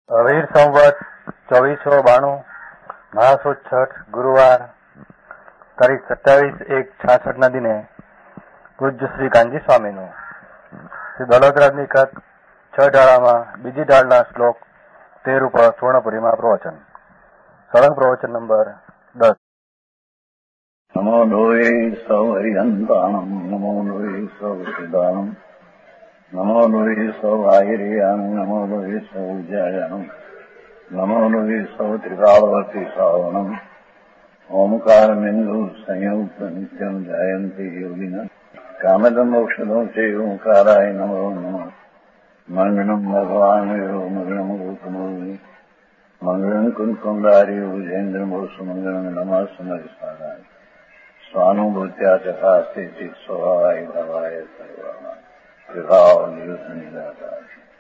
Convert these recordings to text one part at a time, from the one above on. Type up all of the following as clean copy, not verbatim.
વીર સંવત 2492 મહાસુદ છઠ ગુરુવાર તારીખ 27/1/66 ના દિને પૂજ્ય શ્રી કાનજી સ્વામીનું શ્રી દોલતરાજની કથ 6 ઢાળામાં બીજી ઢાળના શ્લોક 13 ઉપર સુવર્ણપુરીમાં પ્રવચન. સળંગ પ્રવચન નંબર 10. નમો લોહે સૌ હરિહંતાણમ નમો લોહે સૌ સિદ્ધાણમ નમો લોહે સૌ આહિર્યાણમ નમો લોહે સૌ વિજયાણમ નમો લોહે સૌ ત્રિકાળવતી શ્રાવણમ ઓમકારમિંદુ સંયુક્ત નિત્યમ જાયંતિ યોગિના કામદમ મોક્ષદમ સે ઓંકારાય નમો નમઃ. મંગળમ ભગવાન મંગળમ ગૌતમોની મંગળમ કુંકુંડારી વિજેન્દ્રમો સુમંગળમ નમઃ સમરિસારાય સ્વાનુભૂત્યા તથાસ્તે ચિત સ્વભાવાય ભવાય સર્વમાં વિભાવ નિવૃત્ત નિરાકાર.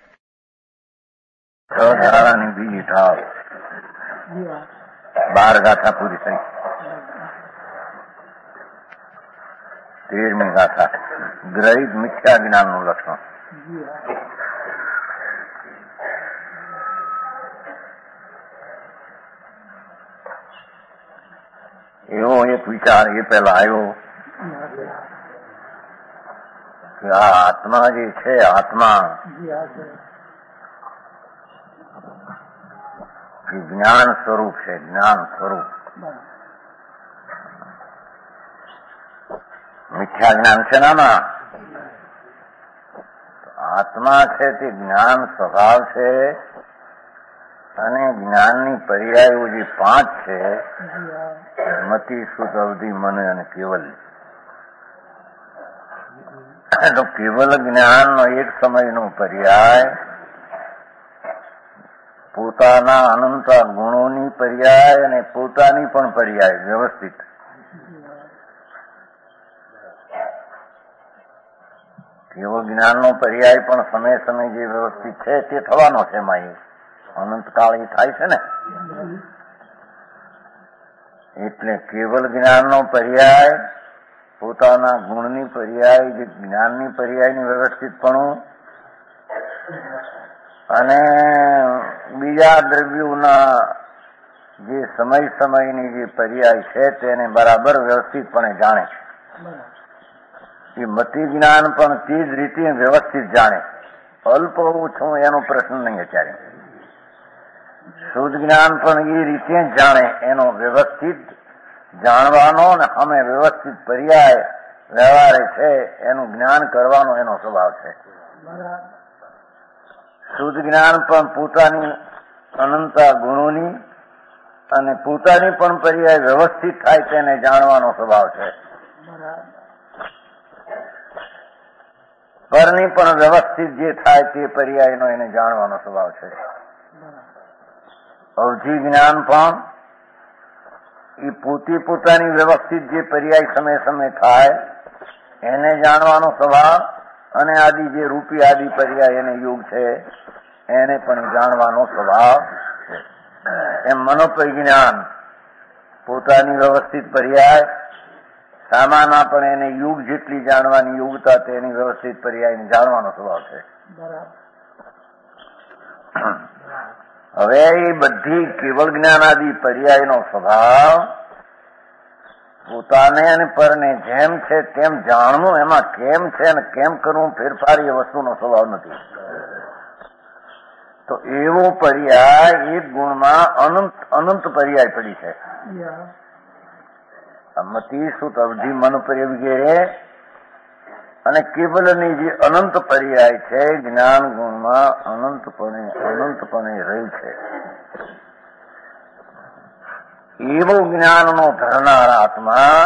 ધારાની બીજી ઠાવ 12 ગાથા પૂરી થઈ. 13મી ગાથા ગ્રહિત મિથ્યા જ્ઞાનનું લક્ષણ. એવો એક વિચાર એ પેલા આવ્યો કે આ આત્મા જે છે, આત્મા જ્ઞાન સ્વરૂપ છે. જ્ઞાન સ્વરૂપ મિથ્યા જ્ઞાન છે નાના. આત્મા છે તે જ્ઞાન સ્વભાવ છે અને જ્ઞાનની પર્યાયો જે 5 છે, મતિ, શ્રુત, અવધિ, મન અને કેવલ. તો કેવલ જ્ઞાનનો એક સમયનો પર્યાય પોતાના અનંત ગુણોની પર્યાય અને પોતાની પણ પર્યાય વ્યવસ્થિત. કેવળ જ્ઞાનનો પર્યાય પણ સમય સમય જે વ્યવસ્થિત છે તે થવાનો છે. એમાં અનંતકાળ એ થાય છે ને. એટલે કેવલ જ્ઞાનનો પર્યાય પોતાના ગુણની પર્યાય, જે જ્ઞાનની પર્યાયની વ્યવસ્થિતપણું અને બીજા દ્રવ્યોના જે સમય સમયની જે પર્યાય છે તેને બરાબર વ્યવસ્થિતપણે જાણે. એ મતિ જ્ઞાન પણ તે જ રીતે વ્યવસ્થિત જાણે. અલ્પ ઓછું એનો પ્રશ્ન નહીં અત્યારે. શુદ્ધ જ્ઞાન પણ એ રીતે જ જાણે. એનો વ્યવસ્થિત જાણવાનો અને અમે વ્યવસ્થિત પર્યાય વ્યવહારે છે એનું જ્ઞાન કરવાનો એનો સ્વભાવ છે. શુદ્ધ જ્ઞાન પણ પોતાની અનંત ગુણોની અને પોતાની પણ પર્યાય વ્યવસ્થિત થાય તેને જાણવાનો સ્વભાવ છે. પરની પણ વ્યવસ્થિત જે થાય તે પર્યાયનો એને જાણવાનો સ્વભાવ છે. અવધિ જ્ઞાન પણ એ પોતાની વ્યવસ્થિત જે પર્યાય સમય સમય થાય એને જાણવાનો સ્વભાવ અને આદિ જે રૂપી આદિ પર્યાય એને યોગ છે એને પણ જાણવાનો સ્વભાવ છે. એમ મનોપરિજ્ઞાન પોતાની વ્યવસ્થિત પર્યાય સામાના પણ એને યુગ જેટલી જાણવાની યોગતા તેની વ્યવસ્થિત પર્યાયને જાણવાનો સ્વભાવ છે. હવે એ બધી કેવળ જ્ઞાનાદિ પર્યાયનો સ્વભાવ પોતાને અને પરને જેમ છે તેમ જાણવું, એમાં કેમ છે અને કેમ કરવું ફેરફાર એ વસ્તુનો સ્વભાવ નથી. તો એવો પર્યાય એક ગુણમાં અનંત પર્યાય પડી છે. મતિ, શ્રુત, અવધિ, મન પર્યાય વગેરે અને કેવલની જે અનંત પર્યાય છે જ્ઞાન ગુણમાં અનંતપણે રહી છે. એવો જ્ઞાનનો ધરનાર આત્મા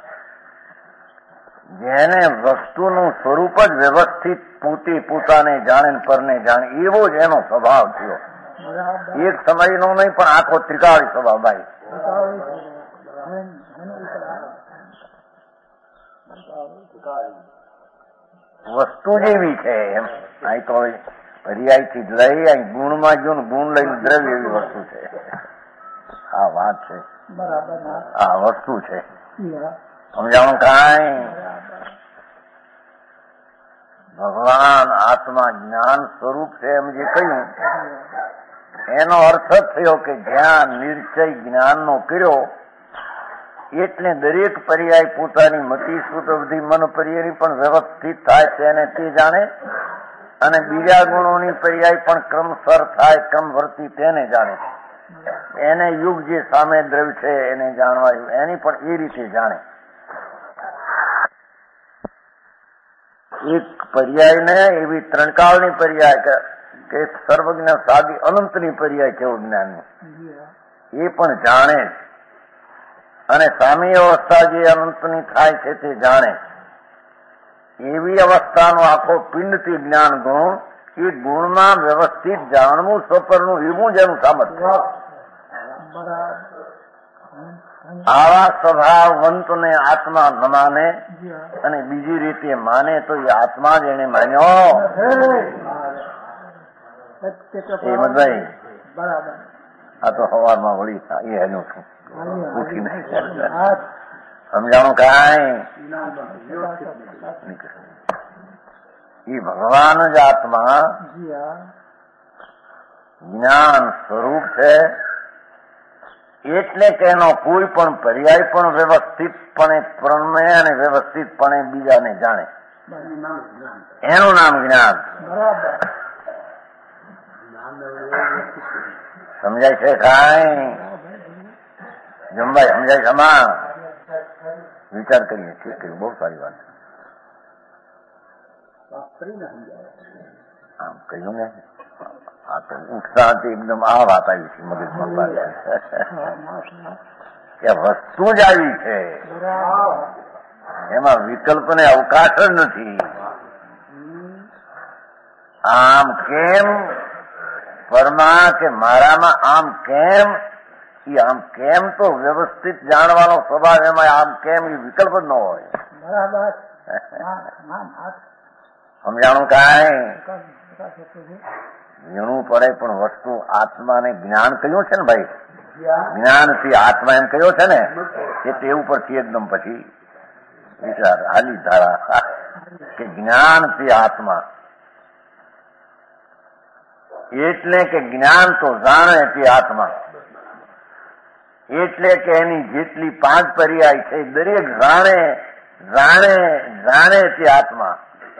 જેને વસ્તુનું સ્વરૂપ જ વ્યવસ્થિત પોતાને જાણે પરને જાણે એવો જ એનો સ્વભાવ થયો. એક સમયનો નહીં પણ આખો ત્રિકાળી સ્વભાવ. ભાઈ વસ્તુ જેવી છે એમ. અહીં તો પર્યાયથી જ લઈ અહીં ગુણમાં જો ગુણ લઈને દ્રવ્ય એવી વસ્તુ છે. આ વાત છે, આ વસ્તુ છે. સમજાણું કાંઈ? ભગવાન આત્મા જ્ઞાન સ્વરૂપ છે એમ જે કહ્યું એનો અર્થ થયો કે જ્યાં નિશ્ચય જ્ઞાનનો કર્યો એટલે દરેક પર્યાય પોતાની મતિ સુતબુદ્ધિ મન પર્યાયની પણ વ્યવસ્થિત થાય તેને તે જાણે, અને બીજા ગુણોની પર્યાય પણ ક્રમસર થાય ક્રમવર્તી તેને જાણે. એને યુગ જે સામે દ્રવ્ય છે એને જાણવાયું એની પણ એ રીતે જાણે. એક પર્યાયને એવી ત્રણકાળની પર્યાય કે સર્વજ્ઞ સાદી અનંતની પર્યાય કેવું જ્ઞાનની એ પણ જાણે, અને સામી અવસ્થા જે અનંતની થાય છે તે જાણે. એવી અવસ્થાનો આખો પિંડથી જ્ઞાન ગુણ, એ ગુણમાં વ્યવસ્થિત જાણવું સ્વપરનું એવું જ એનું સામર્થ્ય. આવા સ્વભાવવંતને આત્મા ન માને અને બીજી રીતે માને તો એ આત્મા જ એને માન્યો. હેમંતભાઈ, આ તો સવારમાં વળી એ એનું છું ઉઠીને સમજાણું કાંઈ. એ ભગવાન જ આત્મા જ્ઞાન સ્વરૂપ છે, એટલે કે એનો કોઈ પણ પર્યાય પણ વ્યવસ્થિતપણે પ્રણમે અને વ્યવસ્થિતપણે બીજાને જાણે. એનું નામ જ્ઞાન. સમજાય છે કાંઈ? જમભાઈ સમજાય છે? આમાં વિચાર કરીએ ઠીક કર્યું, બહુ સારી વાત. આમ કહ્યું ને, આ તો ઉત્સાહથી એકદમ આ વાત આવી છે મગજમાં કે વસ્તુ જ આવી છે, એમાં વિકલ્પને અવકાશ જ નથી. આમ કેમ પરમા કે મારામાં આમ કેમ, એ આમ કેમ તો વ્યવસ્થિત જાણવાનો સ્વભાવ, એમાં આમ કેમ એ વિકલ્પ જ ન હોય. સમજાણું કાંઈ? વીણું પડે પણ વસ્તુ આત્માને જ્ઞાન કહ્યું છે ને ભાઈ, જ્ઞાનથી આત્મા એમ કહ્યો છે ને, એ તે ઉપરથી એકદમ પછી વિચાર હાલી ધારા કે જ્ઞાનથી આત્મા, એટલે કે જ્ઞાન તો જાણે તે આત્મા, એટલે કે એની જેટલી 5 પર્યાય છે દરેક જાણે જાણે જાણે તે આત્મા.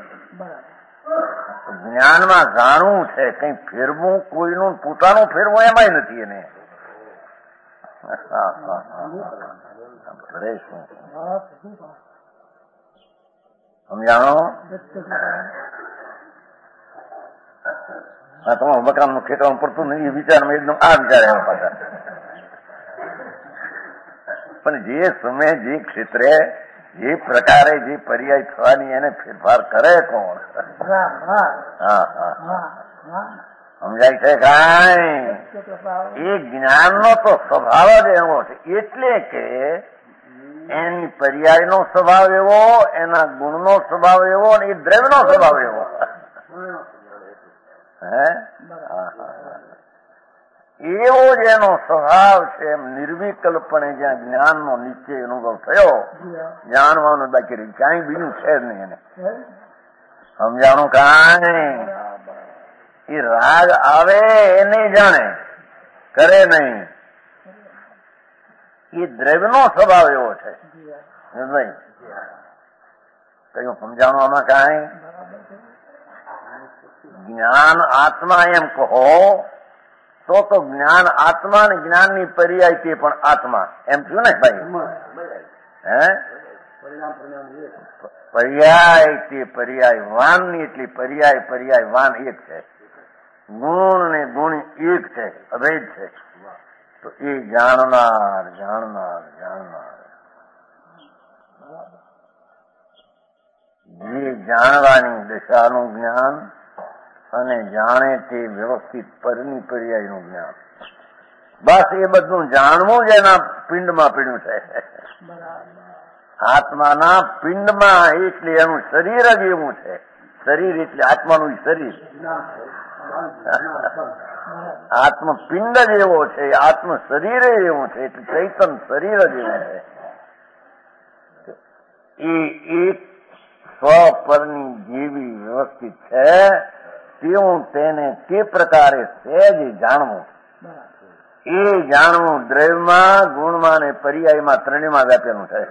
જ્ઞાનમાં જાણવું છે, કઈ ફેરવું કોઈનું પોતાનું ફેરવું એમાંય નથી એને. સમજાણો? હા, તમારું મકાનનું ખેતરનું પડતું નહીં એ વિચારમાં એકદમ આ વિચાર એવા પાછા. પણ જે સમય જે ક્ષેત્રે જે પ્રકારે જે પર્યાય થવાની એને ફેરફાર કરે કોણ? સમજાય છે કાંઈ? એ જ્ઞાનનો તો સ્વભાવ જ એવો છે, એટલે કે એની પર્યાયનો સ્વભાવ એવો, એના ગુણનો સ્વભાવ એવો, અને એ દ્રવ્યનો સ્વભાવ એવો. એવો જ એનો સ્વભાવ છે. એમ નિર્વિકલ્પણે જ્યાં જ્ઞાનનો નિશ્ચય અનુભવ થયો, જાણવાનું બાકી ક્યાંય બીજું છે જ નહીં એને. સમજાણું કાંઈ? એ રાગ આવે એને જાણે, કરે નહીં. એ દ્રવ્યનો સ્વભાવ એવો છે. ભાઈ કયું સમજાણું આમાં કાંઈ? જ્ઞાન આત્મા એમ કહો તો જ્ઞાન આત્મા ને જ્ઞાનની પર્યાય તે પણ આત્મા એમ થયું ને ભાઈ? હે? પર્યાય તે પર્યાય વાન ની એટલી પર્યાય વાન એક છે, ગુણ ને ગુણ એક છે, અભેદ છે. તો એ જાણનાર જે જાણવાની દશાનું જ્ઞાન અને જાણે તે વ્યવસ્થિત પરની પર્યાયનું જ્ઞાન, બસ એ બધું જાણવું જ એના પિંડમાં પીડ્યું છે. આત્માના પિંડમાં, એટલે એનું શરીર જ એવું છે. શરીર એટલે આત્માનું શરીર, આત્મપિંડ જ એવો છે, આત્મ શરીર એવું છે, એટલે ચૈતન શરીર જ એવું છે. એ એક સ્વપરની જેવી વ્યવસ્થિત છે તેવું તેને તે પ્રકારે સહેજ જાણવું. એ જાણવું દ્રવ્યમાં, ગુણમાં અને પર્યાયમાં ત્રણેયમાં વ્યાપેલું છે.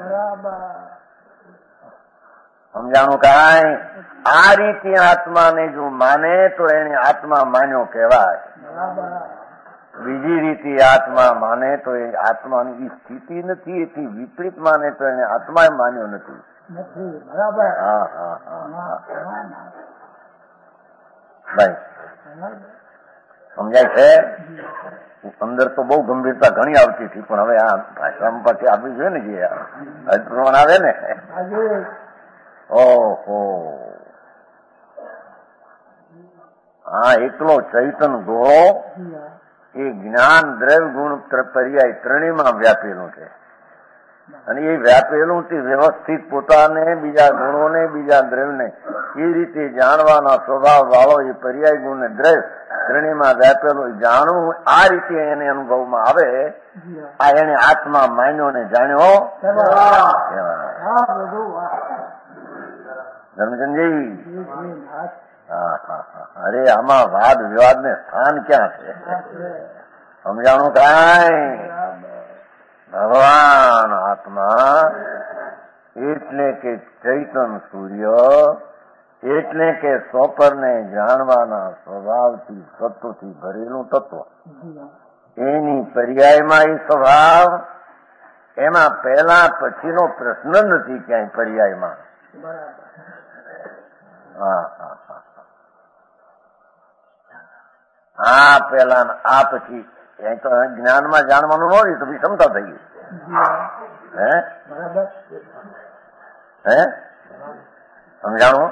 સમજાણું કાંઈ? આ રીતે આત્માને જો માને તો એને આત્મા માન્યો કહેવાય. બીજી રીતે આત્મા માને તો એ આત્માની સ્થિતિ નથી, એથી વિપરીત માને તો એને આત્મા માન્યો નથી. હા હા હા ભાઈ સમજાય છે? અંદર તો બહુ ગંભીરતા ઘણી આવતી હતી, પણ હવે આ ભાષામાં પાછી આપવી જોઈએ ને, જે પ્રમાણ આવે ને. ઓહો, હા, એકલો ચૈતન ગોળો એ જ્ઞાન, દ્રવ્ય, ગુણ, પર્યાય ત્રણેયમાં વ્યાપેલું છે. અને એ વ્યાપેલું તે વ્યવસ્થિત પોતાને, બીજા ગુણોને, બીજા દ્રવ્યને એ રીતે જાણવાના સ્વભાવ વાળો એ પર્યાય, ગુણ ને દ્રવ્ય ત્રણેયમાં વ્યાપેલું જાણવું. આ રીતે એને અનુભવમાં આવે, આ એને આત્મા માન્યો ને જાણ્યો. ધર્મચંદજી, હા હા હા, અરે આમાં વાદ વિવાદ ને સ્થાન ક્યાં છે? સમજાણું કાંઈ? ભગવાન આત્મા એટલે કે ચૈતન સૂર્ય, એટલે કે સોપરને જાણવાના સ્વભાવથી, સત્વથી ભરેલું તત્વ. એની પર્યાયમાં એ સ્વભાવ, એમાં પહેલા પછીનો પ્રશ્ન નથી ક્યાંય પર્યાયમાં. હા હા હા, આ પેલા આ પછી તો જ્ઞાનમાં જાણવાનું હોય તો વિષમતા થઈ ગઈ. હે સમજાણું?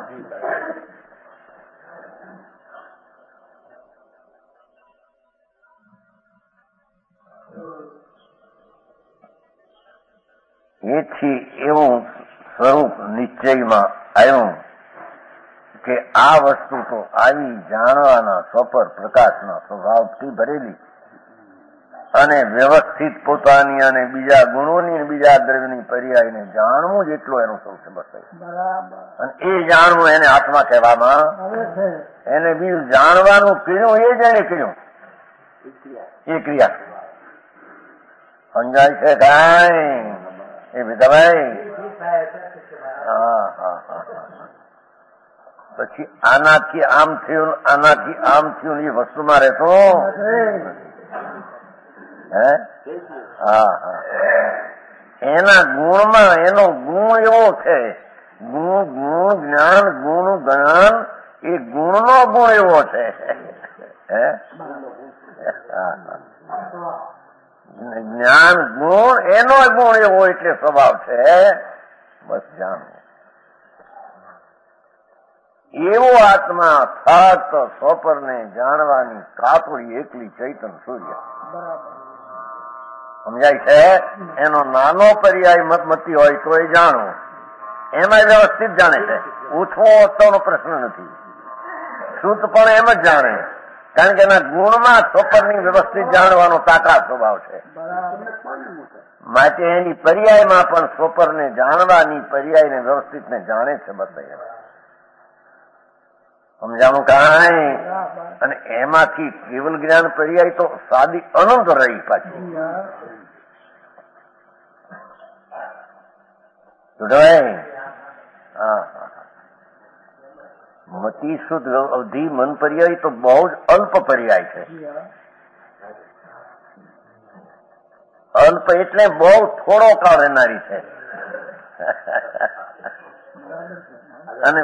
એથી એવું સ્વરૂપ નિશ્ચયમાં આવ્યું કે આ વસ્તુ તો આવી જાણવાના સ્વપર પ્રકાશના સ્વભાવથી ભરેલી અને વ્યવસ્થિત પોતાની અને બીજા ગુણોની અને બીજા દ્રવ્યની પર્યાયને જાણવું જ એટલો એનો સૌથી બસ. અને એ જાણવું એને આત્મા કહેવામાં. એને બીજું જાણવાનું કર્યું એ જ એને કર્યું, એ ક્રિયા સમજાય છે કાંઈ? એ વિધાભાઈ, હા હા હા, પછી આનાથી આમ થયું, આનાથી આમ થયું, એ વસ્તુમાં રહેતો. હે હા હા, એના ગુણમાં એનો ગુણ એવો છે, ગુણ જ્ઞાન, ગુણ જ્ઞાન એ ગુણનો ગુણ એવો છે. હે જ્ઞાન ગુણ એનો ગુણ એવો એટલે સ્વભાવ છે. બસ જાણો એવો આત્મા ફક્ત સોપરને જાણવાની કાતોડી એકલી ચૈતન સૂર્ય. સમજાય છે? એનો નાનો પર્યાય મતમતી હોય તો એ જાણવું, એમાં વ્યવસ્થિત જાણે છે. ઓછો ઓછોનો પ્રશ્ન નથી, શુદ્ધ પણ એમ જ જાણે, કારણ કે એના ગુણમાં સોપરની વ્યવસ્થિત જાણવાનો તાકાત સ્વભાવ છે. માટે એની પર્યાયમાં પણ સોપરને જાણવાની પર્યાયને વ્યવસ્થિતને જાણે છે. બસ સમજાણું કાંઈ? અને એમાંથી કેવલ જ્ઞાન પર્યાય તો સાદી અનંત રહી પાછી. હા, મતિ શુદ્ધ અવધિ મન પર્યાય તો બહુ જ અલ્પ પર્યાય છે. અલ્પ એટલે બહુ થોડો કાળ રહેનારી છે. અને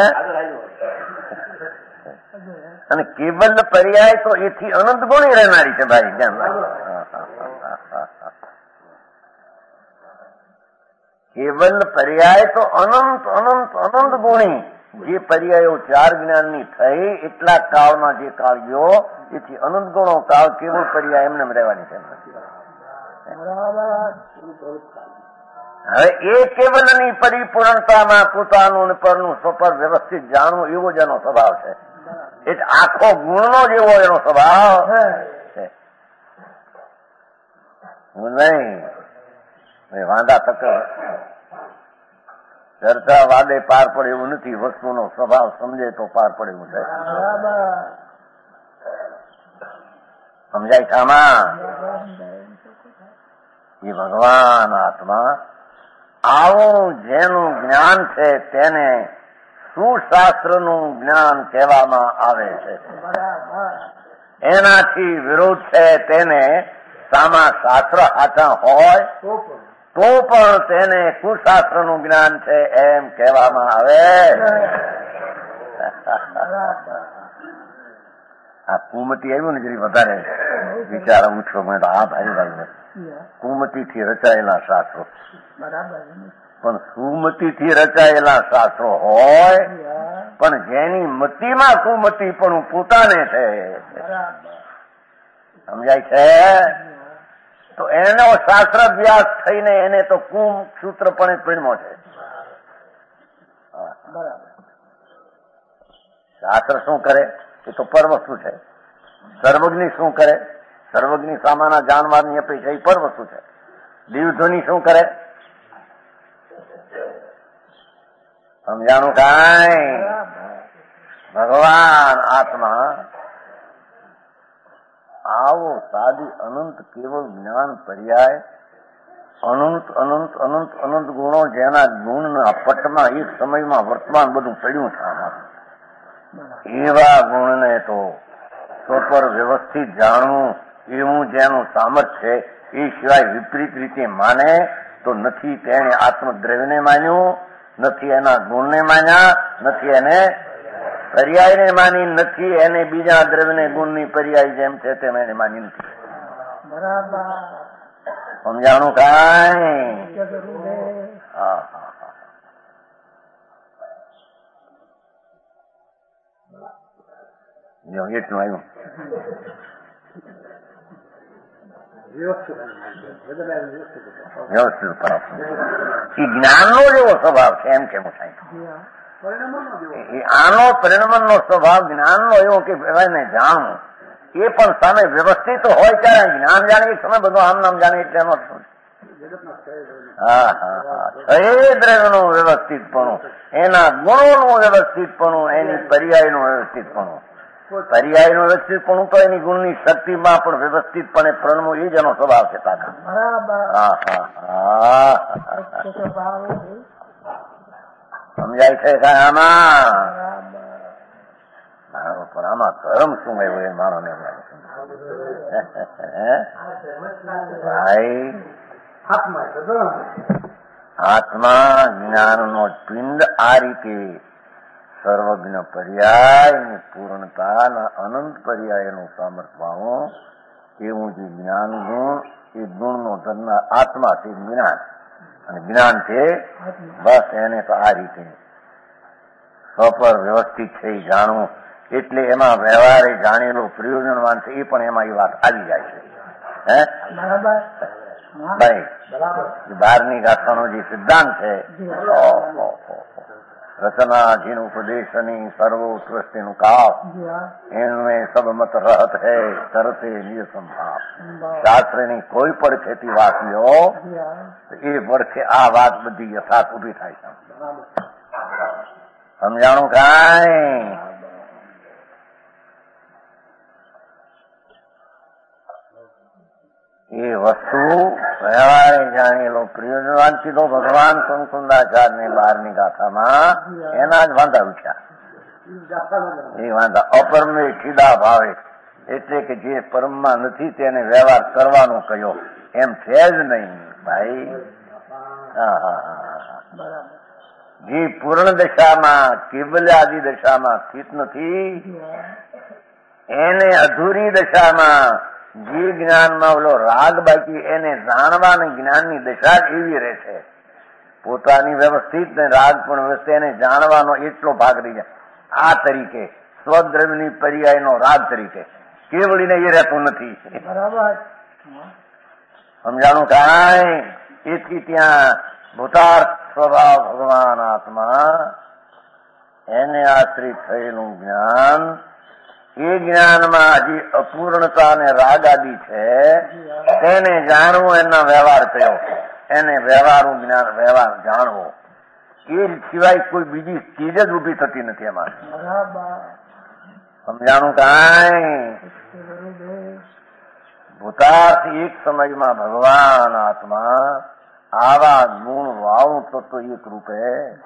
અને કેવલ પર્યાય તો એથી અનંત ગુણી રહેનારી છે ભાઈ. કેવલ પર્યાય તો અનંત અનંત અનંત ગુણી. જે પર્યાયો ચાર જ્ઞાનની થઈ એટલા કાળમાં જે કાળ ગયો એથી અનંત ગુણો કાળ કેવળ પર્યાય એમને રહેવાની છે. હવે એ કેવલની પરિપૂર્ણતામાં પોતાનું પરનું સ્વપર વ્યવસ્થિત જાણવું એવો જ એનો સ્વભાવ છે. એટલે આખો ગુણનો જેવો એનો સ્વભાવ છે. નહીં વાંધા તક ચર્ચા વાદે પાર પડે એવું નથી, વસ્તુનો સ્વભાવ સમજે તો પાર પડે એવું છે. સમજાય થામાં? એ ભગવાન આત્મા આવું જેનું જ્ઞાન છે તેને સુશાસ્ત્રનું જ્ઞાન કહેવામાં આવે છે. એનાથી વિરોધ છે તેને સામા શાસ્ત્ર આચા હોય તો પણ તેને કુશાસ્ત્રનું જ્ઞાન છે એમ કહેવામાં આવે. આ કુમતી આવ્યું ને જરી વધારે વિચાર ઉછો મને તો આ ભાઈ ભાઈ કુમતીથી રચાયેલા શાસ્ત્રો, પણ સુમતીથી રચાયેલા શાસ્ત્રો હોય પણ જેની મતીમાં કુમતી પણ પોતાને છે, સમજાય છે? તો એનો શાસ્ત્ર અભ્યાસ થઈને એને તો કુમ સૂત્ર પણ પરિણમો છે. શાસ્ત્ર શું કરે એ તો પર વસ્તુ છે. સર્વજ્ઞ શું કરે? સર્વજ્ઞ સામાના જાણવાની અપેક્ષા એ પર વસ્તુ છે. દિવધ્વનિ શું કરે? સમજાણું કાંઈ? ભગવાન આત્મા આવો સાદી અનંત કેવળ જ્ઞાન પર્યાય અનંત અનંત અનંત અનંત ગુણો જેના ગુણના પટમાં એક સમયમાં વર્તમાન બધું પડ્યું છે એવા ગુણને તો સ્વપર વ્યવસ્થિત જાણવું એવું જેનું સામર્થ્ય છે એ સિવાય વિપરીત રીતે માને તો નથી તેને આત્મદ્રવ્યને માન્યું, નથી એના ગુણને માન્યા, નથી એને પર્યાયને માની, નથી એને બીજા દ્રવ્યને ગુણની પર્યાય જેમ છે તેમ એને માની નથી. સમજાણું કાંઈ? હા હા હા. એટલું આવ્યું. વ્યવસ્થિત એ જ્ઞાનનો જેવો સ્વભાવ છે એમ કેવું થાય. આનો પરિણમનનો સ્વભાવ જ્ઞાનનો એવો કે એને જાણવું એ પણ સામે વ્યવસ્થિત હોય ત્યારે જ્ઞાન જાણે એક સમય બધું આમ નામ જાણે એટલે એનો હા હા હા એ દ્રવ્યનું વ્યવસ્થિતપણું, એના ગુણોનું વ્યવસ્થિતપણું, એની પર્યાયનું વ્યવસ્થિતપણું. પર્યાયનું વ્યવસ્થિતપણું તો એની ગુણની શક્તિમાં પણ વ્યવસ્થિતપણે પ્રણવું એ જ એનો સ્વભાવ છે. તાકા હા હા હા સમજાય છે કાંઈ આમાં? પણ આમાં ધર્મ શું આવ્યું એ મારો ને ભાઈ. આત્મા જ્ઞાનનો પિંડ આ રીતે સર્વજ્ઞ પર્યાય પૂર્ણતાના અનંત પર્યાયનું સામર્થ્યમાં એવું જે જ્ઞાન ગુણ એ ગુણનો ધરનાર આત્મા છે જ્ઞાન, અને જ્ઞાન છે બસ એને તો આ રીતે સ્વપર વ્યવસ્થિત છે એ જાણવું. એટલે એમાં વ્યવહારે જાણેલો પ્રયોજનવાન છે એ પણ એમાં એ વાત આવી જાય છે. હે ભાઈ, 12મી ગાથાનો જે સિદ્ધાંત છે રચનાધીન ઉપદેશની સર્વોત્કૃષ્ટિનું કાપ એનું સબ મત રહત હે તરતે નિજ સંભાવ. શાસ્ત્રની કોઈ પડખેથી વાત લ્યો એ પડખે આ વાત બધી યથાર્થ ઉભી થાય છે. સમજાણું કાંઈ? એ વસ્તુ વ્યવહારે જાણેલો પ્રયોજનવાન સીધો ભગવાન સંકુંદાચાર્ય 12મી ગાથામાં એના જ વાંધા ઉઠ્યા. એ વાંધા અપરમે સીધા ભાવે, એટલે કે જે પરમમાં નથી તેને વ્યવહાર કરવાનો કયો એમ છે જ નહીં ભાઈ. હા હા હા. જે પૂર્ણ દશામાં કેવલ્યાદિ દશામાં સ્થિત નથી એને અધૂરી દશામાં જે જ્ઞાનમાં ઓલો રાગ બાકી એને જાણવાની જ્ઞાનની દશા એવી રહે છે. પોતાની વ્યવસ્થિત ને રાગ પણ વ્યવસ્થિત એને જાણવાનો એટલો ભાગ રહી જાય. આ તરીકે સ્વદ્રવ્યની પર્યાયનો રાગ તરીકે કેવળીને એ રહેતું નથી. સમજાણું કાંઈ? એથી ત્યાં ભૂતાર્થ સ્વભાવ ભગવાન આત્મા એને આશ્રિત થયેલું જ્ઞાન એ જ્ઞાનમાં હજી અપૂર્ણતા અને રાગ આદિ છે તેને જાણવું એના વ્યવહાર થયો. એને વ્યવહારનું જ્ઞાન વ્યવહાર જાણવો એ સિવાય કોઈ બીજી ચીજ જ ઉભી થતી નથી એમાં. સમજાણું કાંઈ? ભૂતાર્થ એક સમયમાં ભગવાન આત્મા આવા ગુણ વાળું તત્વ એક રૂપે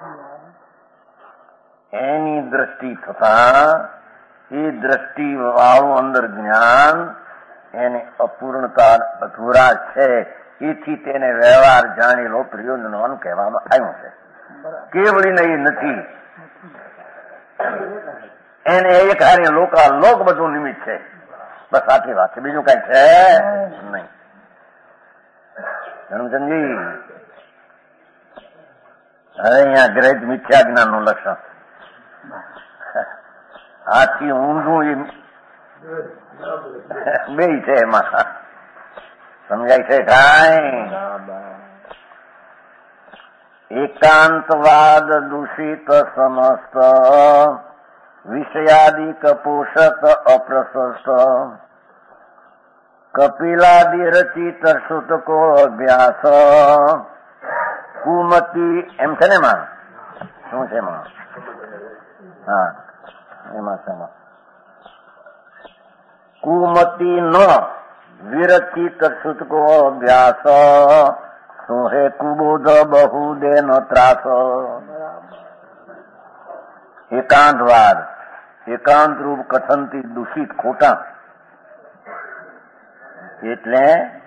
એની દ્રષ્ટિ થતા એ દ્રષ્ટિ વાળું અંદર જ્ઞાન એને અપૂર્ણતા અધૂરા છે. એથી તેને વ્યવહાર જાણેલો પ્રયોજનવાન કહેવામાં આવ્યું છે. કેવળીને એ નથી, એને એક હારે લોક બધું નિમિત્ત છે. બસ આટલી વાત છે, બીજું કઈ છે નહીં. ધર્મચંદજી, હવે અહીંયા ગ્રહિત મિથ્યા જ્ઞાન નું લક્ષણ આથી ઊંધું બે છે એમાં. સમજાય છે કાંઈ? એકાંતવાદ દૂષિત સમસ્ત વિષયાદિક પોષક અપ્રશસ્ત કપિલાદિ રચિત શ્રુતકો અભ્યાસ કુમતી એમ છે ને એમાં શું છે એમાં? હા, એમાં છે કુમતી ન વિરચિત શ્રુતકો અભ્યાસ સોહે કુબોધ બહુ દે નો ત્રાસ. એકાંતવાદ, એકાંત રૂપ કથનથી દૂષિત ખોટા, એટલે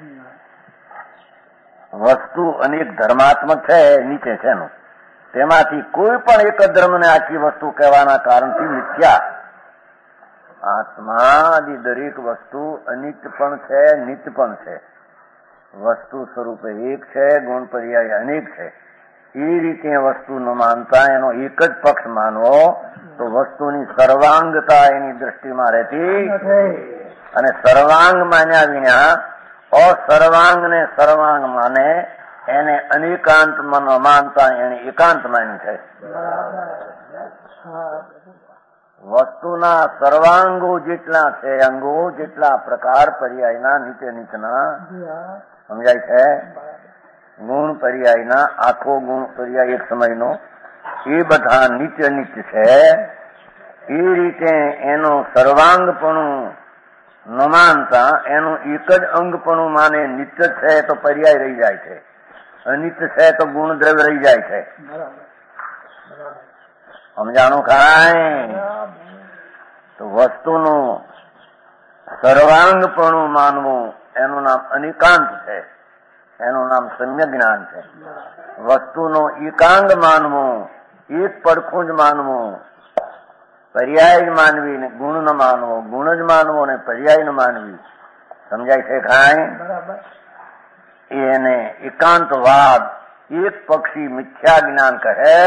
વસ્તુ અનેક ધર્માત્મક છે નીચે છે એનું, તેમાંથી કોઈ પણ એક ધર્મને આખી વસ્તુ કહેવાના કારણથી મિથ્યા. આત્માની દરેક વસ્તુ અનિત્ય પણ છે, નિત્ય પણ છે. વસ્તુ સ્વરૂપે એક છે, ગુણ પર્યાય અનેક છે. એ રીતે વસ્તુ ન માનતા એનો એક જ પક્ષ માનવો તો વસ્તુની સર્વાંગતા એની દ્રષ્ટિમાં રહેતી અને સર્વાંગ માન્યા વિના અસર્વાંગને સર્વાંગ માને એને અનેકાંત માનતા એને એકાંત માન્યું છે. વસ્તુના સર્વાંગો જેટલા છે, અંગો જેટલા પ્રકાર પર્યાયના નીચે નીચના સમજાય છે. ગુણ પર્યાયના આખો ગુણ પર્યાય એક સમયનો એ બધા નિત્ય નિત્ય છે. એ રીતે એનું સર્વાંગપણું ન માનતા એનું એક જ અંગપણું માને નિત્ય છે તો પર્યાય રહી જાય છે, અનિત્ય છે તો ગુણ દ્રવ્ય રહી જાય છે. સમજાણું કાંઈ? તો વસ્તુનું સર્વાંગપણું માનવું એનું નામ અનિકાંત છે, એનું નામ સમ્યક જ્ઞાન છે. વસ્તુનો એકાંગ માનવું, એક પડખું જ માનવું, પર્યાય જ માનવી ને ગુણ ન માનવો, ગુણ જ માનવો ને પર્યાય ન માનવી. સમજાય છે કાંઈ? એને એકાંતવાદ, એક પક્ષી મિથ્યા જ્ઞાન કહે.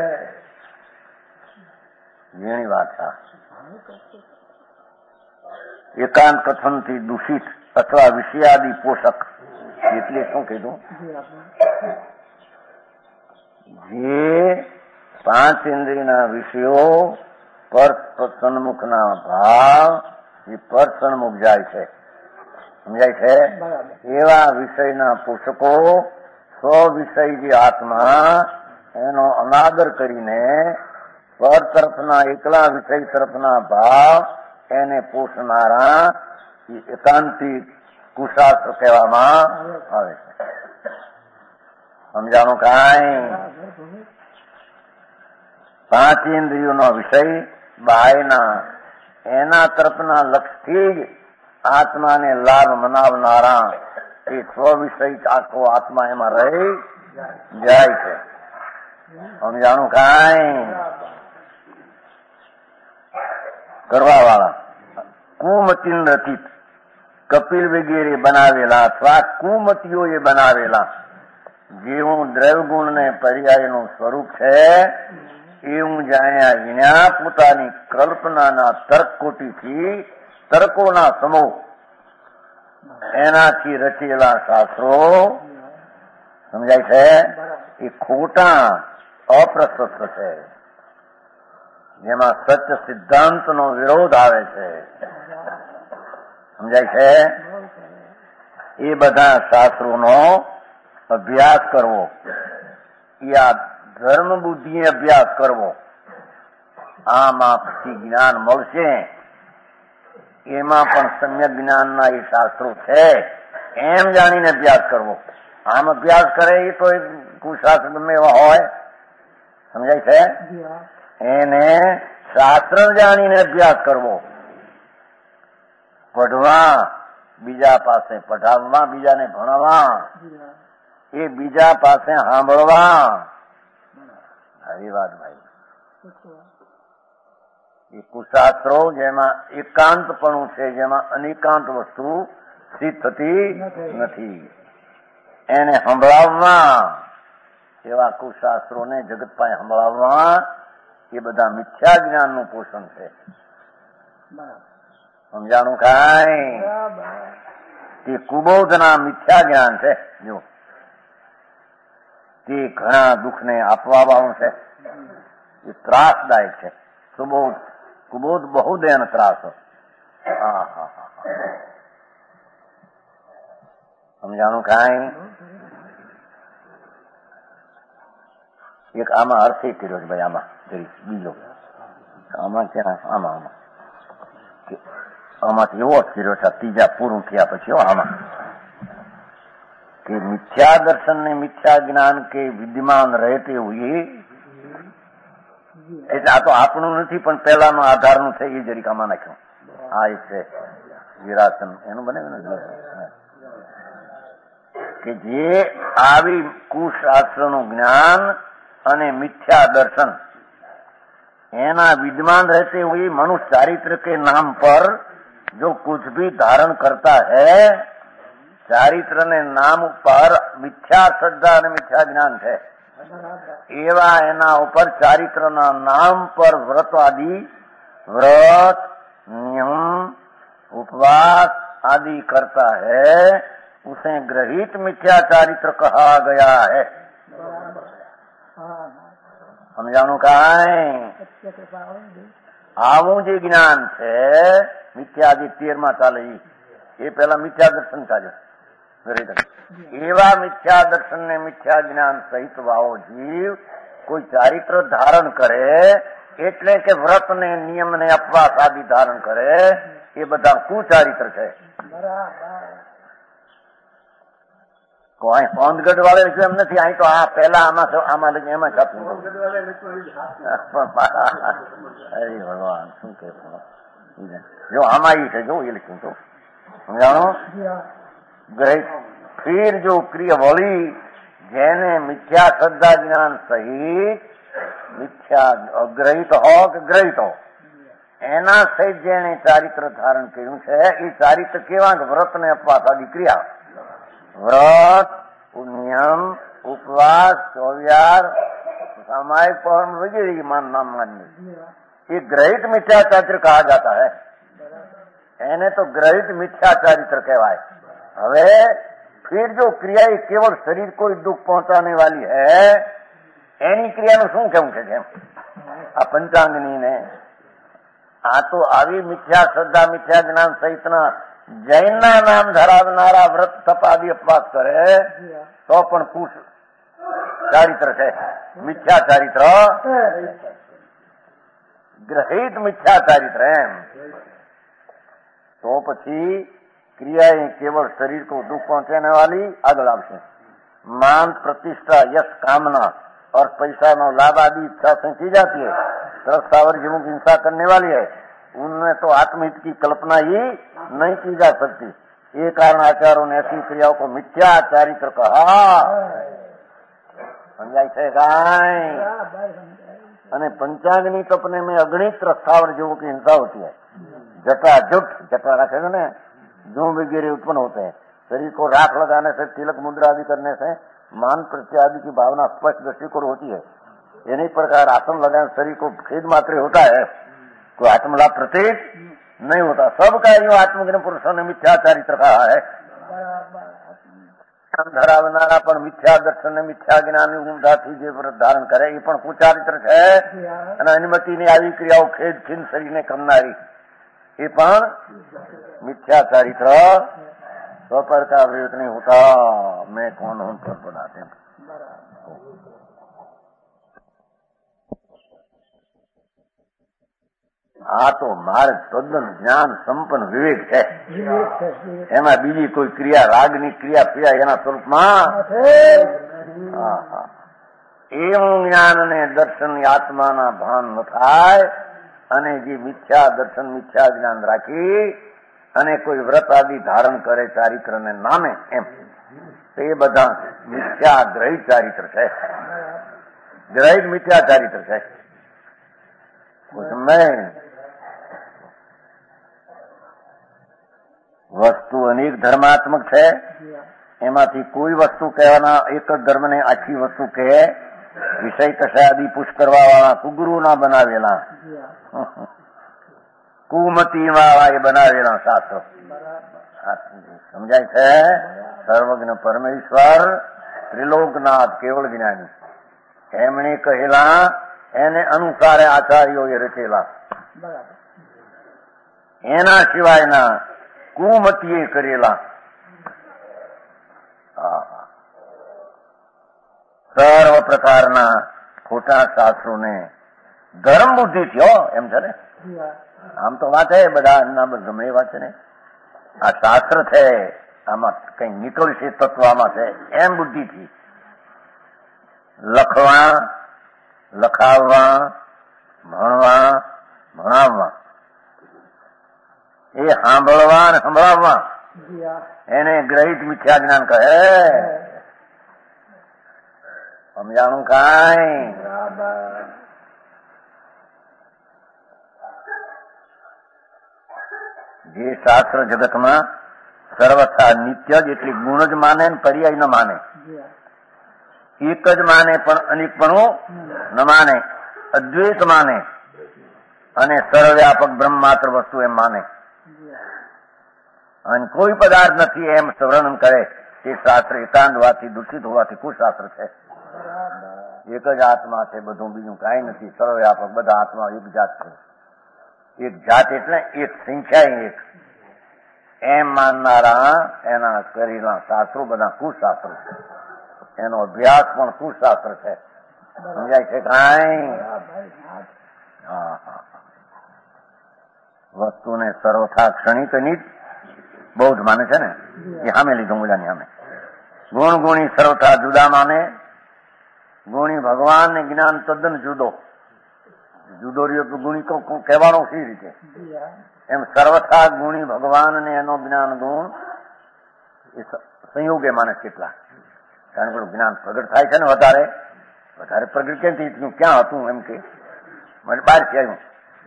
જેની વાત એકાંત કથનથી દૂષિત અથવા વિષયાદિ પોષક. એટલે શું કીધું? જે પાંચ ઇન્દ્રિયના વિષયો પર સન્મુખના ભાવ એ પર સન્મુખ જાય છે. સમજાય છે? એવા વિષયના પોષકો સ્વ વિષય જે આત્મા એનો અનાદર કરીને પર તરફના એકલા વિષય તરફના ભાવ એને પોષનારા એકાંતિક કુશાસ્ત્ર કહેવામાં આવે છે. સમજાણું કાંઈ? પાંચ ઇન્દ્રિયોનો વિષય બાયના એના તરફના લક્ષથી જ આત્માને લાભ મનાવનારા એ સ્વ વિષય આખો આત્મા એમાં રહી જાય છે. સમજાણું કાંઈ? કરવા વાળા કુમતિન રચિત કપિલ વગેરે બનાવેલા અથવા કુમતીઓએ બનાવેલા જેવું દ્રવ્યગુણ ને પર્યાયનું સ્વરૂપ છે એવું જાણ્યા વિના પોતાની કલ્પનાના તર્કકોટીથી તર્કોના સમૂહ એનાથી રચેલા શાસ્ત્રો સમજાય છે એ ખોટા અપ્રશસ્ત છે, જેમાં સત્ય સિદ્ધાંતનો વિરોધ આવે છે. સમજાય છે? એ બધા શાસ્ત્રોનો અભ્યાસ કરવો, એ આ ધર્મ બુદ્ધિ અભ્યાસ કરવો, આમાં પછી જ્ઞાન મળશે. એમાં પણ સમ્યક જ્ઞાનના એ શાસ્ત્રો છે એમ જાણીને અભ્યાસ કરવો. આમ અભ્યાસ કરે એ તો કુશાસ્ત્ર ગમે એવા હોય, સમજાય છે? એને શાસ્ત્ર જાણીને અભ્યાસ કરવો. પઢવા બીજા પાસે, પઢાવવા બીજાને ભણવા, એ બીજા પાસે સાંભળવા. આવી વાત ભાઈ. એ કુશાસ્ત્રો જેમાં એકાંતપણું છે, જેમાં અનેકાંત વસ્તુ સિદ્ધ થતી નથી, એને સંભળાવવા. એવા કુશાસ્ત્રોને જગત પાસે સંભળાવવા. એ બધા મિથ્યા જ્ઞાનનું પોષણ છે. સમજાણું કાંઈ? તે કુબોધના મિથ્યા જ્ઞાન છે. જો તે ઘણા દુઃખને આપવા વાળું છે. એ ત્રાસદાયક છે. કુબોધ બહુ દેન ત્રાસ. સમજાણું કાંઈ? એક આમાં અર્થ કર્યો છે ભાઈ, આમાં જરી બીજો આમાં ક્યાં આમાંથી એવો જ કર્યો છે ત્રીજા પૂરું થયા પછી. આમાં કે મિથ્યા દર્શન ને મિથ્યા જ્ઞાન કે વિદ્યમાન રહેતે હોય, એટલે આ તો આપણું નથી પણ પેલાનો આધારનું છે. એ જરીક આમાં નાખ્યું. આ એક છે વિરાસન, એનું બને કે જે આવી કુશાસ્ત્રનું જ્ઞાન અને મિથ्या दर्शन एना विद्यमान रहते हुए मनुष्य चारित्र के नाम पर जो कुछ भी धारण करता है, चारित्र ने नाम पर मिथ्या श्रद्धा और मिथ्या ज्ञान है. एवा एना ऊपर चारित्र ना नाम पर व्रत आदि, व्रत नियम उपवास आदि करता है, उसे ग्रहित मिथ्या चारित्र कहा गया है. સમજાણું કાંઈ? આવું જે જ્ઞાન છે મિથ્યાદિ 13માં ચાલે એ પેલા મિથ્યા દર્શન ચાલ્યો. એવા મિથ્યા દર્શન ને મિથ્યા જ્ઞાન સહિત વાળો જીવ કોઈ ચારિત્ર ધારણ કરે, એટલે કે વ્રત ને નિયમ ને અપવાસ આદિ ધારણ કરે, એ બધા કુચારિત્ર છે. અહીં પોંદગઢ વાળે લખ્યું એમ નથી. અહીં તો આ પેલા આમાં એમાં છાપું. અરે ભગવાન શું કે જો આમાં એ છે, જો એ લખ્યું તો સમજાણો. ફીર જો ક્રિય વળી જેને મિથ્યા શ્રદ્ધા જ્ઞાન સહિત મિથ્યા અગ્રહિત હો કે ગ્રહિત હો, એના સહિત જેને ચારિત્ર ધારણ કર્યું છે, એ ચારિત્ર કેવા? વ્રત ને અપવાસ આદિ ક્રિયા, व्रत नियम उपवास चौव्यार सामायिक पवन वगैरह मान नाम मानने, ये ग्रहित मिथ्या चारित्र कहा जाता है. એને તો ગ્રહિત મિથ્યા ચારિત્ર કહેવાય. હવે फिर जो क्रिया केवल शरीर को दुख पहुंचाने वाली है, એની ક્રિયાનું શું કેવું છે? કેમ આ પંચાંગની ને આ તો આવી મિથ્યા શ્રદ્ધા મિથ્યા જ્ઞાન સહિતના જૈન ના નામ ધરાવનારા વ્રત તપ આદિ અપવાસ કરે તો પણ કુશ ચારિત્ર છે, મિથ્યા ચારિત્ર, ગ્રહિત મિથ્યા ચારિત્ર. એમ તો પછી ક્રિયા એ કેવળ શરીર को दुख पहुंचाने वाली આગળ આવશે. मान प्रतिष्ठा यश कामना और पैसा नो लाभ आदि इच्छा से की जाती है, तरसावर जीवों की हिंसा करने वाली है, उनमें तो आत्महित की कल्पना ही नहीं की जा सकती. ये कारण आचार्यों ने ऐसी क्रियाओं को मिथ्या चारित्र कहा. समझाय છે કાંઈ? અને पंचाग्नि तपने में अगणित रस्थावर जीवों की हिंसा होती है. जटाजुट जटा रखे थे ना, धूम वगैरह उत्पन्न होते हैं. शरीर को राख लगाने से, तिलक मुद्रा आदि करने से मान प्रत्यय आदि की भावना स्पष्ट दृष्टिकोण होती है. इन्हीं प्रकार आसन लगाने शरीर को खेद मात्र होता है, कोई आत्मलाभ प्रतीत नहीं होता. सब कार्यों आत्मज्ञान पुरुषों ने मिथ्या चारित्र कहा है. ધરાવનારા પણ મિથ્યા દર્શન મિથ્યા જ્ઞાન ઉમદાથી જે વ્રત ધારણ કરે એ પણ કુચારિત્ર છે. અને અનુમતિની આવી ક્રિયાઓ ખેદ ખીન શરીરને કરનારી એ પણ મિથ્યા ચારિત્ર. स्वपर का विवेक नहीं होता, मैं कौन हूं पर बनाते. આ તો માર્ગ તદ્દન જ્ઞાન સંપન્ન વિવેક છે. એમાં બીજી કોઈ ક્રિયા, રાગની ક્રિયા ફિયા એના સ્વરૂપમાં એવું જ્ઞાન અને દર્શન આત્માના ભાન ન થાય અને જે મિથ્યા દર્શન મિથ્યા જ્ઞાન રાખી અને કોઈ વ્રત આદિ ધારણ કરે ચારિત્રને નામે એમ, તો એ બધા મિથ્યા ગ્રહિત ચારિત્ર છે. ગ્રહિત મિથ્યા ચારિત્ર છે. વસ્તુ અનેક ધર્માત્મક છે. એમાંથી કોઈ વસ્તુ કહેવાના એક જ ધર્મને આખી વસ્તુ કહે, વિષય કશાદી પુષ કરવા વાળા કુગુરુ ના બનાવેલા, કુમતી વાળા એ બનાવેલા શાસ્ત્રો સમજાય છે. સર્વજ્ઞ પરમેશ્વર ત્રિલોકનાથ કેવળ જ્ઞાની એમણે કહેલા, એને અનુસારે આચાર્યોએ રચેલા, એના સિવાયના કુમતીએ કરેલા સર્વ પ્રકારના ખોટા શાસ્ત્રોને ધર્મ બુદ્ધિ થયો એમ છે ને. આમ તો વાંચે બધા એમના ગમે વાંચે ને, આ શાસ્ત્ર છે આમાં કઈ નીકળશે તત્વ આમાં છે એમ બુદ્ધિથી લખવા, લખાવવા, ભણવા, ભણાવવા, એ સાંભળવા અને સંભળાવવા, એને ગ્રહિત મિથ્યા જ્ઞાન કહે. સમજાણું કાંઈ? જે શાસ્ત્ર જગતમાં સર્વથા નિત્ય જ એટલે ગુણ જ માને ને પર્યાય ન માને, એક જ માને પણ અનેકપણું ન માને, અદ્વૈત માને અને સર્વવ્યાપક બ્રહ્મ માત્ર વસ્તુ એમ માને અને કોઈ પદાર્થ નથી એમ વર્ણન કરે, તે શાસ્ત્ર એકાંત હોવાથી દૂષિત હોવાથી કુશાસ્ત્ર છે. એક જ આત્મા છે, બધું બીજું કાંઈ નથી. સર્વવ્યાપક બધા આત્મા એક જાત છે. એક જાત એટલે એક સંખ્યા એક એમ માનનારા એના કરેલા શાસ્ત્રો બધા કુશાસ્ત્રો છે. એનો અભ્યાસ પણ કુશાસ્ત્ર છે. સમજાય છે કાંઈ? વસ્તુને સર્વથા ક્ષણિક નિત બૌદ્ધ માને છે ને, એ સામે લીધું મુજાની સામે. ગુણ ગુણી સર્વથા જુદા માને, ગુણી ભગવાન ને જ્ઞાન તદ્દન જુદો રહ્યો તો ગુણી કહેવાનો કઈ રીતે? એમ સર્વથા ગુણી ભગવાન ને એનો જ્ઞાન ગુણ એ સંયોગે માને કેટલા, કારણ કે જ્ઞાન પ્રગટ થાય છે ને વધારે પ્રગટ કેમ થયું, ક્યાં હતું એમ કે બહારથી આવ્યું,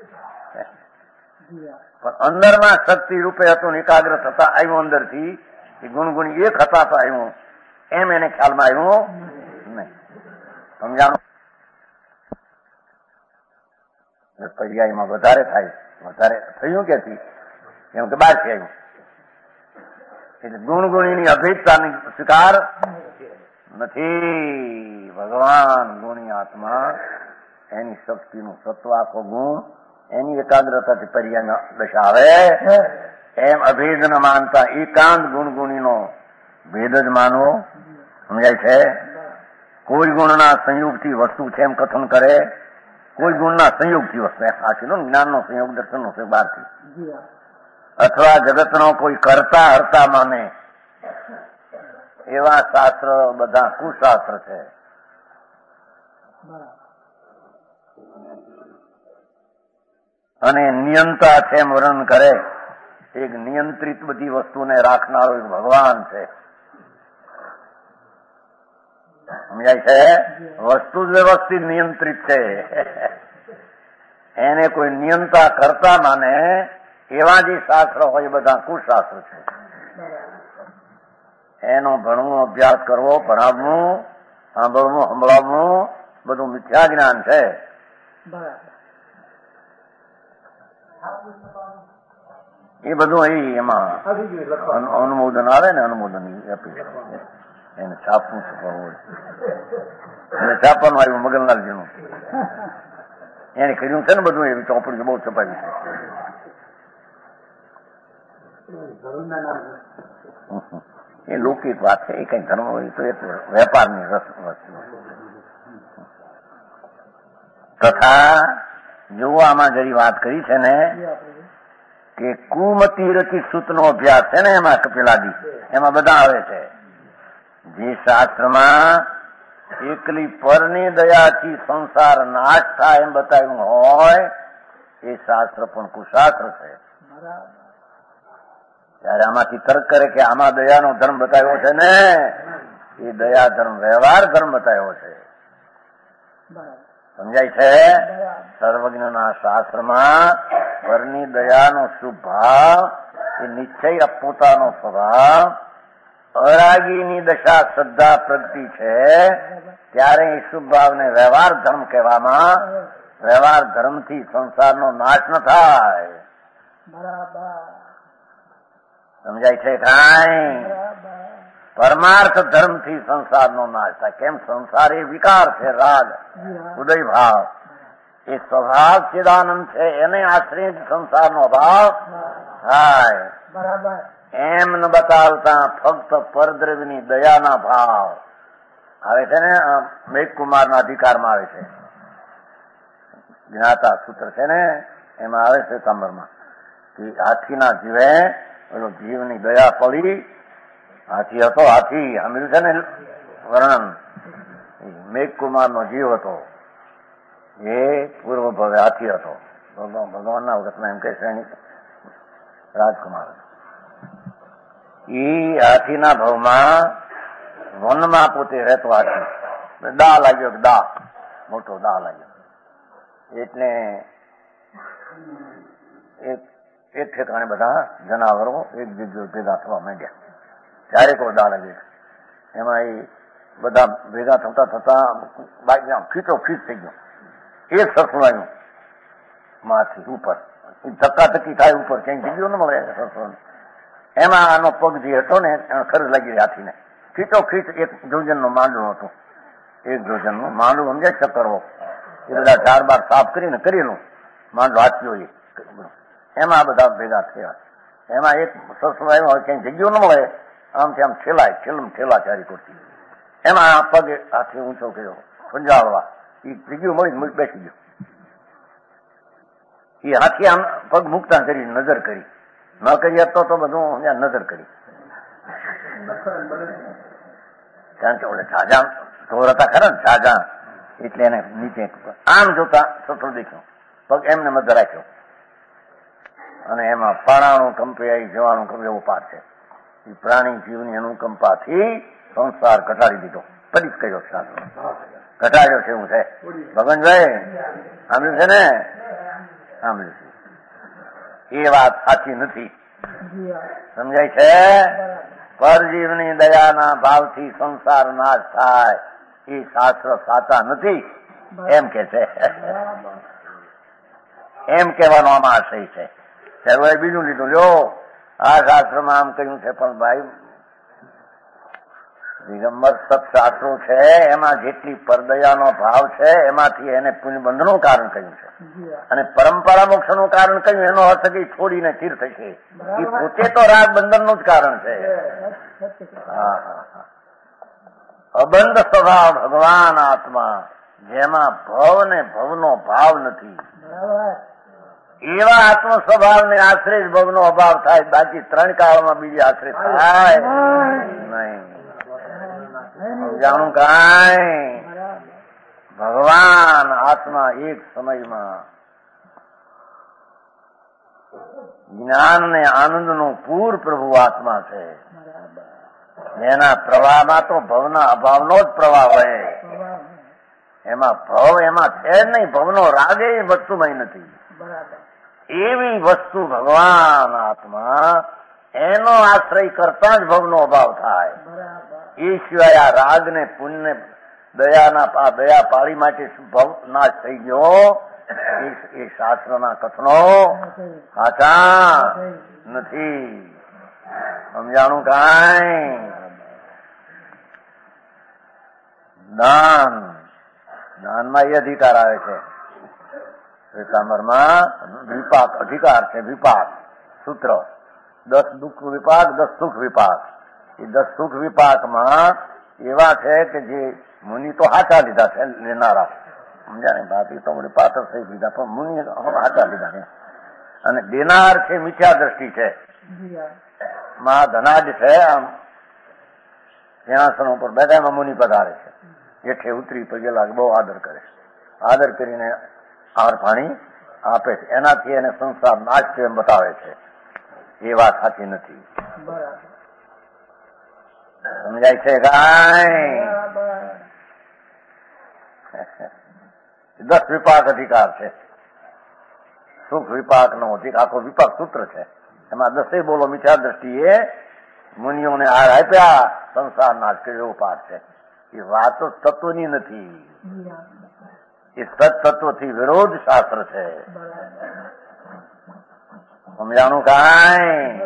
પણ અંદરમાં શક્તિ રૂપે હતું ને એકાગ્ર થતા આવ્યું અંદરથી, એ ગુણગુણી એક હતા તો આવ્યું એમ એને ખ્યાલમાં આવ્યું નહીં. સમજાણું? પર્યાયમાં વધારે થાય, વધારે થયું ક્યાંથી? એમ કે બહારથી આવ્યું. એટલે ગુણગુણીની અભેદતાની સ્વીકાર નથી. ભગવાન ગુણી આત્મા એની શક્તિનું સત્વ આખો ગુણ એની એકાગ્રતાથી પર્યાયમાં દર્શાવે, એમ અભેદ ન માનતા એકાંત ગુણગુણીનો ભેદ જ માનવો. સમજાય છે? કોઈ ગુણના સંયોગથી વસ્તુ છે એમ કથન કરે, કોઈ ગુણના સંયોગથી વસ્તુ, આખી જ્ઞાનનો સંયોગ, દર્શનનો સંયોગ બહારથી, અથવા જગતનો કોઈ કરતા હરતા માને, એવા શાસ્ત્ર બધા કુશાસ્ત્ર છે. અને નિયંતા છે એમ વર્ણન કરે, એક નિયંત્રિત બધી વસ્તુને રાખનારો એક ભગવાન છે. સમજાય છે? વસ્તુ જ વ્યવસ્થિત નિયંત્રિત છે, એને કોઈ નિયંતા કરતા માને એવા જે શાસ્ત્ર હોય બધા કુશાસ્ત્ર છે. એનો ભણવું, અભ્યાસ કરવો, ભણાવવું, સાંભળવું, સંભળાવવું બધું મિથ્યા જ્ઞાન છે. એ બધું એમાં અનુમોદન આવે ને, અનુમોદન એને છાપવું છપાવવું એને છાપવાનું આવ્યું મગનલાલજીનું, એને કર્યું છે ને બધું, એવી ચોપડી બહુ છપાવી છે. એ લૌકિક વાત છે, એ કઈ ધર્મ હોય તો એ વેપારની વસ્તુ. તથા જો આમાં જરી વાત કરી છે ને કે કુમતી રચિત સૂતનો અભ્યાસ છે ને એમાં કપિલાદી એમાં બધા આવે છે. જે શાસ્ત્રમાં એકલી પરની દયાથી સંસાર નાશ થાય એમ બતાવ્યું હોય એ શાસ્ત્ર પણ કુશાસ્ત્ર છે. ત્યારે આમાંથી તર્ક કરે કે આમાં દયાનો ધર્મ બતાવ્યો છે ને એ દયા ધર્મ વ્યવહાર ધર્મ બતાવ્યો છે. સમજાય છે? સર્વજ્ઞના શાસ્ત્રમાં પરની દયાનો શુભ ભાવ એ નિશ્ચય પોતાનો સ્વભાવ અરાગીની દશા શ્રદ્ધા પ્રગતિ છે ત્યારે એ શુભ ભાવને વ્યવહાર ધર્મ કહેવામાં. વ્યવહાર ધર્મથી સંસારનો નાશ ન થાય. સમજાય છે? કાંઈ પરમાર્થ ધર્મથી સંસારનો નાશ થાય. કેમ? સંસાર એ વિકાર છે, રાગ ઉદય ભાવ. એ સ્વભાવ ચિદાનંદ છે, એને આશ્રય સંસારનો અભાવ થાય. એમ ન બતાવતા ફક્ત પરદ્રવ્યની દયાના ભાવ આવે છે ને. મેઘકુમારના અધિકારમાં આવે છે, જ્ઞાતા સૂત્ર છે ને એમાં આવે છે તાંબરમાં કે હાથીના જીવે પેલો જીવની દયા પડી. હાથી હતો, હાથી સાંભળ્યું છે ને વર્ણન. મેઘકુમારનો જીવ હતો, એ પૂર્વ ભવે હાથી હતો. ભગવાનના વખતમાં એમ કહે શ્રેણી રાજકુમાર. એ હાથીના ભવમાં વનમાં પોતે રહેતો હાથી. દા લાગ્યો, દા મોટો દા લાગ્યો એટલે એક ઠેકાણે બધા જનાવરો એક જગ્યાએ ભેગા થવા માંડ્યા. ત્યારે કોઈ દા લાગે એમાં એ બધા ભેગા થતા થતા ખીચો ખીચ થઈ ગયો. એ સરસવાયું માથી ઉપર ધક્કાધક્કી થાય ઉપર ક્યાંય જગ્યો ન મળે સરસવાનું. એમાં આનો પગ જે હતો ને ખર્ચ લાગી હાથીને. ખીચો ખીચ એક જોજનનું માંડવું હતું. એક જોજનનું માંડવું સમજે ચક્કરવો એ બધા ઝાડ બાર સાફ કરીને કરેલું માંડવો હાથીઓ એમાં બધા ભેગા થયા. એમાં એક સરસવાયું હોય ક્યાંય જગ્યો ન મળે આમથી આમ ઠેલા ચારી કરતી. એમાં પગ હાથી ઊંચો કર્યો ખંજાળવા. એ જગ્યો મળી બેસી ગયો. એ હાથી આમ પગ મુકતા કરી નજર કરી ન કરી તો બધું નજર કરી. કારણ કે ઓલે ઝાઝા ઢોર હતા ખરા ને ઝાઝા એટલે એને નીચે આમ જોતા સસરો દેખ્યો. પગ એમને મધ રાખ્યો અને એમાં પાણાનું કંપે આવી જવાનું કંપે એવો પાર છે. એ પ્રાણી જીવની અનુકંપાથી સંસાર ઘટાડી દીધો. પડી જ કર્યો શાસ્ત્ર ઘટાડ્યો છે એવું છે. ભગવાનભાઈ સાંભળ્યું છે ને? સાંભળ્યું છે. એ વાત સાચી નથી. સમજાય છે? પરજીવની દયાના ભાવથી સંસાર નાશ થાય એ શાસ્ત્ર સાચા નથી એમ કે છે. એમ કહેવાનો આમાં આશય છે. સર્વે બીજું લીધું લ્યો આ શાસ્ત્રમાં આમ કહ્યું છે પણ ભાઈ દિગંબર સત્શાસ્ત્રો છે એમાં જેટલી પરદયાનો ભાવ છે એમાંથી એને પુણ્યબંધનું કારણ કહ્યું છે અને પરંપરા મોક્ષનું કારણ કહ્યું. એનો અર્થ કે છોડીને સ્થિર થશે. એ પોતે તો રાગ બંધનનું જ કારણ છે. અબંધ સ્વભાવ ભગવાન આત્મા જેમાં ભવ ને ભવનો ભાવ નથી એવા આત્મ સ્વભાવને આશ્રય જ ભવનો અભાવ થાય. બાકી ત્રણ કાળમાં બીજી આશ્રય થાય નહીં. જાણું કાંઈ ભગવાન આત્મા એક સમયમાં જ્ઞાન ને આનંદ નું પૂર પ્રભુ આત્મા છે. એના પ્રવાહમાં તો ભવના અભાવનો જ પ્રવાહ હોય. એમાં ભવ એમાં છે જ નહીં. ભવનો રાગ એ વસ્તુમાં નથી. એવી વસ્તુ ભગવાન આત્મા એનો આશ્રય કરતા જ ભવનો અભાવ થાય. એ સિવાય આ રાગ ને પુણ્ય દયાના દયા પાળી માટે ભવ નાશ થઈ ગયો એ શાસ્ત્રના કથનો સાચા નથી. સમજાણું કાંઈ? દાનમાં એ અધિકાર આવે છે. શ્વેતાંબરમાં વિપાક અધિકાર છે. વિપાક સૂત્ર 10 દુઃખ વિપાક 10 સુખ વિપાક. એ 10 સુખ વિપાકમાં એવા છે કે જે મુનિ તો હાચા લીધા છે લેનારા સમજાય ને બાકી તો બધી પાત્ર થઈ દીધા, પણ મુનિ હાચા લીધા. અને દેનાર છે મિથ્યા દ્રષ્ટિ છે, મહાધનાજ છે. આમ સિંહાસન ઉપર બેઠા એમાં મુનિ પધારે છે, જેઠે ઉતરી પગે લાગે, બહુ આદર કરે, આદર કરીને આહાર પાણી આપે છે. એનાથી એને સંસાર નાશ છે એમ બતાવે છે. એ વાત સાચી નથી. સમજાય છે કાંઈ? 10 વિપાક અધિકાર છે. સુખ વિપાક નો આખો વિપાક સૂત્ર છે, એમાં 10 બોલો મિથ્યા દ્રષ્ટિએ મુનિઓને હાર આપ્યા, સંસાર નાશ કર્યો એવો પાઠ છે. એ વાતો તત્વની નથી, એ સત્તત્વથી વિરોધ શાસ્ત્ર છે. સમજાણું કાંઈ?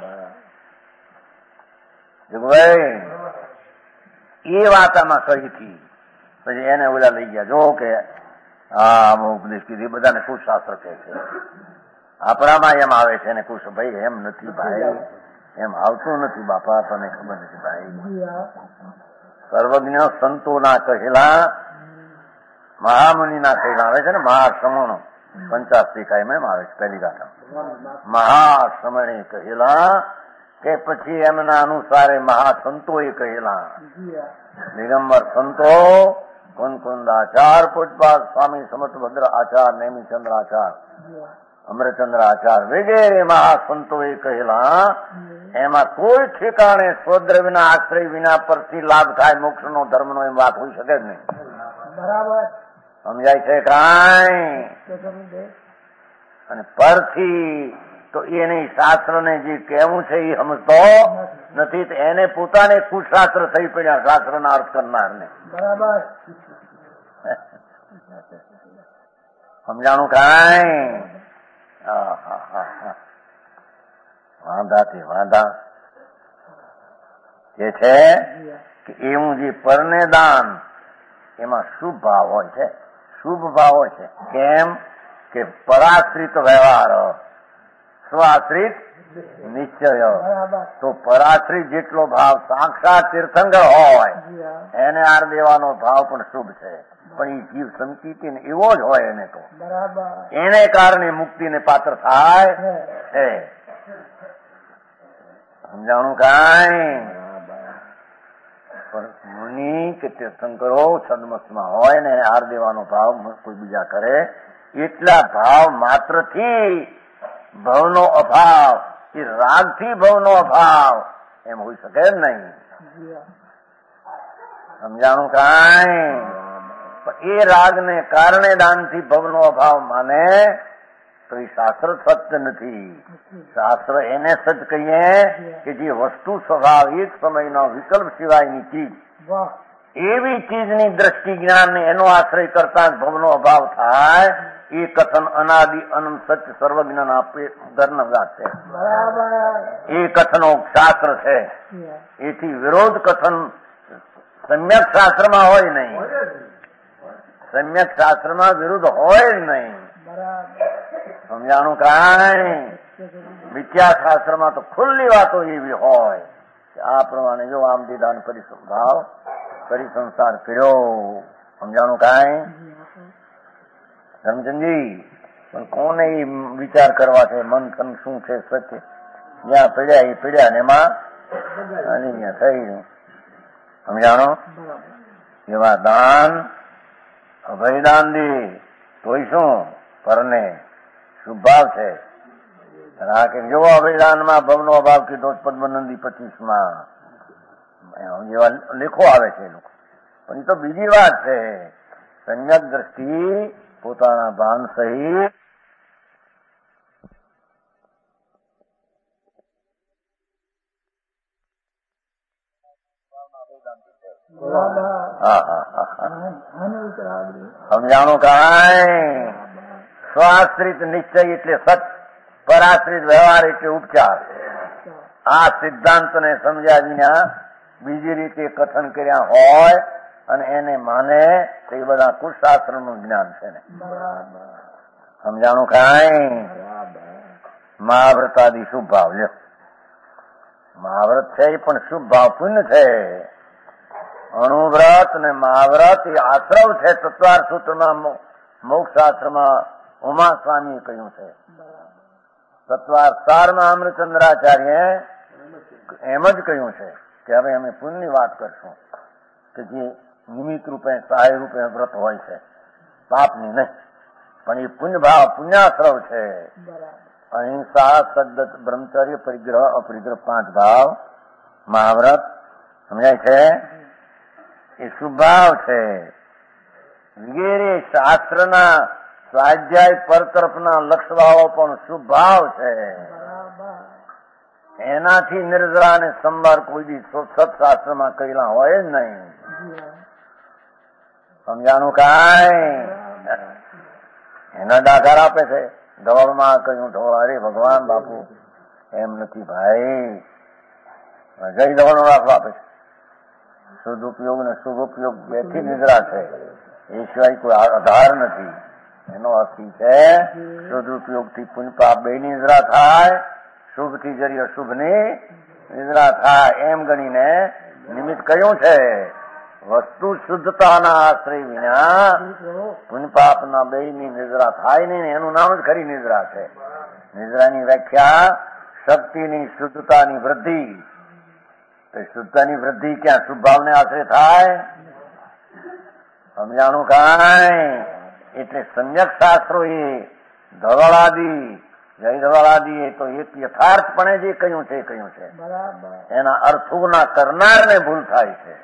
જગભાઈ એ વાત આમાં કહી હતી, પછી એને ઓલા લઈ ગયા. જો કે હા આમાં ઉપદેશ કીધી, બધાને કુશાસ્ત્ર કહે છે. આપણામાં એમ આવે છે ને કુશ, ભાઈ એમ નથી ભાઈ, એમ આવતું નથી બાપા, તને ખબર નથી ભાઈ. સર્વજ્ઞ સંતોના કહેલા, મહામુનિના કહેલા આવે છે ને, મહાશ્રમણો 50 કાયમ એમ આવે છે પહેલી ગાથા. મહાશ્રમણે કહેલા કે પછી એમના અનુસારે મહાસંતોએ કહેલા. દિગંબર સંતો કુંદાચાર, પૂજપાદ સ્વામી સમર્થભદ્ર આચાર, નેમિચંદ્ર આચાર, અમરચંદ્ર આચાર વગેરે મહાસંતોએ કહેલા. એમાં કોઈ ઠેકાણે સ્વદ્ર વિના, આશ્રય વિના પરથી લાભ થાય મોક્ષનો, ધર્મનો, એમ વાત હોઈ શકે જ નહીં. બરાબર સમજાય છે કાંઈ? અને પરથી તો એને શાસ્ત્રને જે કહેવું છે એ સમજતો નથી, તો એને પોતાને કુશાસ્ત્ર થઈ પડ્યા, શાસ્ત્રના અર્થ કરનારને. બરાબર સમજાણું કાંઈ? વાંધાથી વાંધા જે છે કે એવું જે પરને દાન, એમાં શુભ ભાવ હોય છે, શુભ ભાવ હોય છે. કેમ કે પરાશ્રિત વ્યવહાર, સ્વાશ્રિત નિશ્ચય. તો પરાશ્રિત જેટલો ભાવ સાક્ષાત તીર્થંકર હોય એને આર દેવાનો ભાવ પણ શુભ છે. પણ એ જીવ સંચિત એવો જ હોય, એને તો એને કારણે મુક્તિને પાત્ર થાય છે. સમજાણું કાંઈ? મુનિ કે તીર્થંકરો સન્મતમાં હોય ને આર દેવાનો ભાવ કોઈ બીજા કરે, એટલા ભાવ માત્રથી ભવનો અભાવ, એ રાગથી ભવનો અભાવ એમ હોઈ શકે જ નહીં. સમજાણું કાંઈ? એ રાગને કારણે દાનથી ભવનો અભાવ માને તો એ શાસ્ત્ર સત્ય નથી. શાસ્ત્ર એને સત્ય કહીએ કે જે વસ્તુ સ્વભાવ એક સમયનો વિકલ્પ સિવાયની ચીજ, એવી ચીજની દ્રષ્ટિ જ્ઞાન એનો આશ્રય કરતા ભવનો અભાવ થાય, એ કથન અનાદિ અનંત સત્ય સર્વજ્ઞાન આપે ધર્મ વાત છે. એ કથનો શાસ્ત્ર છે. એથી વિરોધ કથન સમ્યક શાસ્ત્રમાં હોય નહીં, સમ્યક શાસ્ત્રમાં વિરુદ્ધ હોય જ નહીં. સમજાણું કાંઈ? મિથ્યા શાસ્ત્રમાં તો ખુલ્લી વાતો એવી હોય કે આ પ્રમાણે જો આમ દીદાન પરિભાવ કરી સંસાર કર્યો. સમજાણું કાંઈ? ધર્મચંદજી પણ કોને એ વિચાર કરવા છે, મન શું છે સત્ય? જ્યાં પીડ્યા એ પીડ્યા ને એમાં અનિન્ય થઈ ગયું. સમજાણો? એવા દાન અભયદાન દે તોય શું પરને શુભ ભાવ છે. આ કે જો અભયદાનમાં ભવનો અભાવ કીધો પદ્મનંદી 25માં જેવા લેખો આવે છે એ લોકો, પણ એ તો બીજી વાત છે. સંયક દ્રષ્ટિ પોતાના ભાન સહિત સમજાણું કાંઈ? સ્વાશ્રિત નિશ્ચય એટલે સત, પરાશ્રિત વ્યવહાર એટલે ઉપચાર. આ સિદ્ધાંતને સમજ્યા વિના બીજી રીતે કથન કર્યા હોય અને એને માને તો એ બધા કુશાસ્ત્રનું જ્ઞાન છે ને. સમજાણું કાંઈ? મહાવ્રત આદિ શુભ ભાવ લ્યો. મહાવ્રત છે એ પણ શુભ ભાવ પુણ્ય છે. અણુવ્રત અને મહાવ્રત એ આશ્રવ છે. તત્વાર સૂત્રમાં મોક્ષ શાસ્ત્રમાં ઉમા સ્વામીએ કહ્યું છે. તત્વાર સારમાં અમૃતચંદ્રાચાર્ય એમ જ કહ્યું છે કે હવે અમે પુણ્યની વાત કરશું કે જે નિમિત્ત રૂપે સહાય રૂપે વ્રત હોય છે, પાપની નહીં, પણ એ પુણ્યાશ્રવ છે. અહિંસા, સદ્દત, બ્રહ્મચર્ય, પરિગ્રહ, અપરિગ્રહ 5 ભાવ, મહાવ્રત સમજાય છે એ શુભ ભાવ છે. વગેરે શાસ્ત્રના સ્વાધ્યાય પર તરફના લક્ષવાળો પણ શુભ ભાવ છે. એનાથી નિર્જરા અને સંભાર કોઈ દી સત્શાસ્ત્રમાં કહેલા હોય જ નહીં. સમજાનું કાંઈ એના દાખલા આપે છે. ઢોળમાં કહ્યું ઢોળ, અરે ભગવાન બાપુ એમ નથી ભાઈ, જય ઢોળ દાખલો આપે છે. શુદ્ધ ઉપયોગ ને શુભ ઉપયોગ બેથી નિદ્રા છે, એ સિવાય કોઈ આધાર નથી. એનો અર્થ છે શુદ્ધ ઉપયોગથી પુણ્ય પાપ બે નિદ્રા થાય, શુભથી જરી અશુભની નિદ્રા થાય, એમ ગણીને નિમિત્ત કયું છે. વસ્તુ શુદ્ધતાના આશ્રય વિના પુણ્ય પાપના બેની નિદ્રા થાય નહીં. એનું નામ જ ખરી નિદ્રા છે. નિદ્રાની વ્યાખ્યા શક્તિની શુદ્ધતાની વૃદ્ધિ. શુદ્ધતાની વૃદ્ધિ ક્યાં શુભ ભાવને આશ્રય થાય? સમજાણું કાંઈ? એટલે સમ્યક શાસ્ત્રો એ ધવળાદી, જય ધવળાદી તો એક યથાર્થપણે જે કહ્યું છે એના અર્થોના કરનારને ભૂલ થાય છે.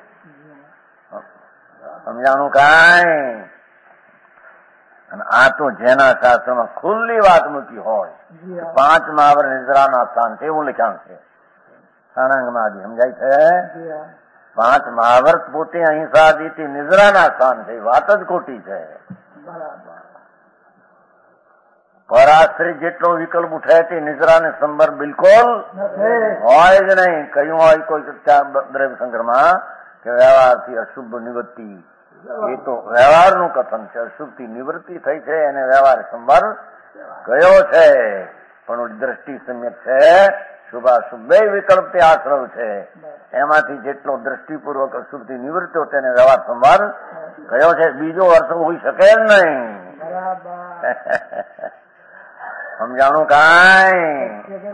સમજાણું કાંઈ? અને આ તો જેના શાસ્ત્રમાં ખુલ્લી વાત મૂકી હોય, 5 મહાવર નિદ્રાના સ્થાન છે એવું લખાણ છે સાણાંગમાં. સમજાય છે? 5 મહાવર્ત પોતે અહિંસાદીથી નિદ્રાના સ્થાન છે. વાત જ ખોટી છે. પરાશ્રય જેટલો વિકલ્પ ઉઠે તે નિદ્રાને સંભાર બિલકુલ હોય જ નહીં. કહ્યું હોય કોઈ દ્રવ્ય સંગ્રહમાં કે વ્યવહારથી અશુભ નિવૃત્તિ, એ તો વ્યવહારનું કથન છે. અશુભથી નિવૃત્તિ થઈ છે એને વ્યવહાર સંભાર ગયો છે, પણ દ્રષ્ટિ સમ્યક છે. શુભાશુભ બે વિકલ્પ તે આશ્રવ છે. એમાંથી જેટલો દ્રષ્ટિપૂર્વક અશુભથી નિવૃત્તો તેને વ્યવહાર સંભાર ગયો છે. બીજો અર્થ હોઈ શકે જ નહીં. સમજાણું કાંઈ?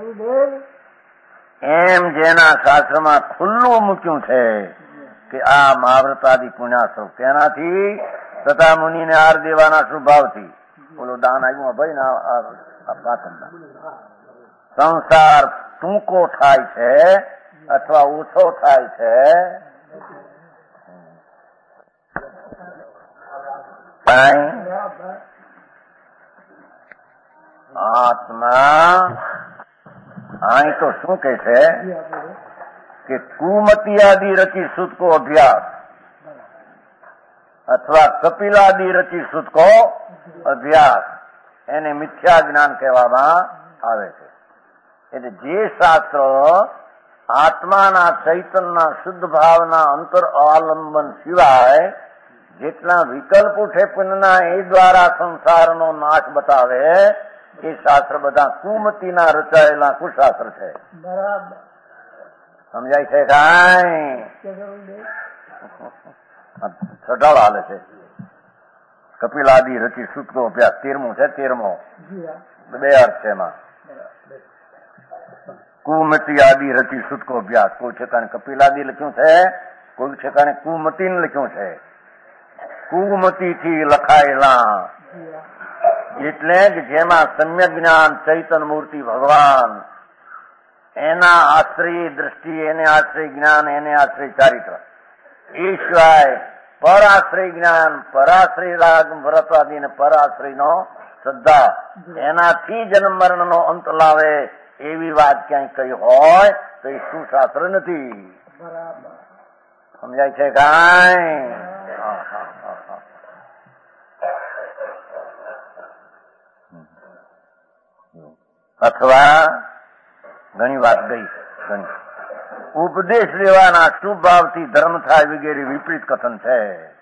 એમ જેના શાસ્ત્રમાં ખુલ્લું મૂક્યું છે કે આ મહાવ્રતાદિ પુણ્યાશ્રવ, તેનાથી તથા મુનિને હાર દેવાના શુભાવથી બોલો દાન આવ્યું ભાઈ ના પાતનના સંસાર ટૂંકો થાય છે અથવા ઓછો થાય છે. આત્મા અહીં તો શું કે છે કે કુમતિયાદી રચી સુદ કો અભ્યાસ અથવા કપિલાદી રચી સુદ કો અભ્યાસ, એને મિથ્યા જ્ઞાન કહેવામાં આવે છે. એટલે જે શાસ્ત્ર આત્માના ચૈતનના શુદ્ધ ભાવના અંતર અવલંબન સિવાય જેટલા વિકલ્પ ઉઠે પુણ્યના એ દ્વારા સંસારનો નાશ બતાવે, એ શાસ્ત્ર બધા કુમતીના રચાયેલા કુશાસ્ત્ર છે. બરાબર સમજાય છે કાંઈ? છટાળ હાલે છે. કપિલાદી રચી સુતનો અભ્યાસ 13મું છે. 13મો 2 અર્થ છે એમાં. કુમતી આદિ રચી સુતકો અભ્યાસ. કોઈ ઠેકાણે કપિલાદી લખ્યું છે, કોઈ ઠેકાણે કુમતી લખ્યું છે. કુમતી થી લખાયેલા એટલે કે જેમાં સમ્યક જ્ઞાન ચૈતન મૂર્તિ ભગવાન, એના આશ્રય દ્રષ્ટિ, એને આશ્રય જ્ઞાન, એને આશ્રય ચારિત્ર, એ સિવાય પરાશ્રય જ્ઞાન, પરાશ્રય રાગ વ્રતાદિ ને પરાશ્રયનો શ્રદ્ધા, એનાથી જન્મ મરણનો અંત લાવે એવી વાત ક્યાંય કહી હોય તો એ સુશાસ્ત્ર નથી. સમજાય છે કાંઈ? અથવા ઘણી વાત ગઈ, ઘણી ઉપદેશ લેવાના શુભ ભાવથી ધર્મ થાય વગેરે વિપરીત કથન છે.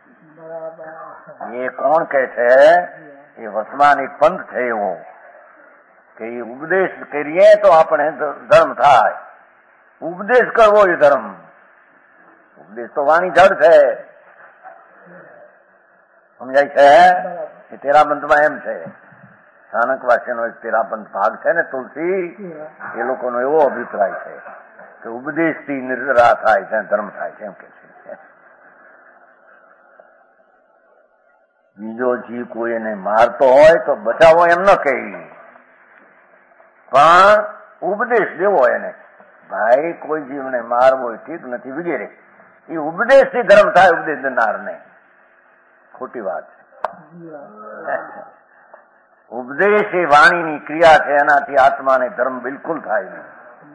એ કોણ કે છે? એ વર્તમાન એક પંથ છે એવો કે એ ઉપદેશ કરીએ તો આપણે ધર્મ થાય. ઉપદેશ કરવો એ ધર્મ. ઉપદેશ તો વાણી જડ છે, સમજાય છે? એ તેરાપંથમાં એમ છે, સ્થાનક વાક્યનો એક તેરાપંથ ભાગ છે ને તુલસી, એ લોકોનો એવો અભિપ્રાય છે કે ઉપદેશથી નિર્રા થાય છે, ધર્મ થાય છે, એમ કે છે. બીજો જીવ કોઈ એને મારતો હોય તો બચાવો એમ ન કહી, પણ ઉપદેશ દેવો એને, ભાઈ કોઈ જીવને મારવો ઠીક નથી વગેરે. એ ઉપદેશથી ધર્મ થાય, ઉપદેશ દેનારને. ખોટી વાત છે. ઉપદેશ એ વાણીની ક્રિયા છે, એનાથી આત્માને ધર્મ બિલકુલ થાય નહીં.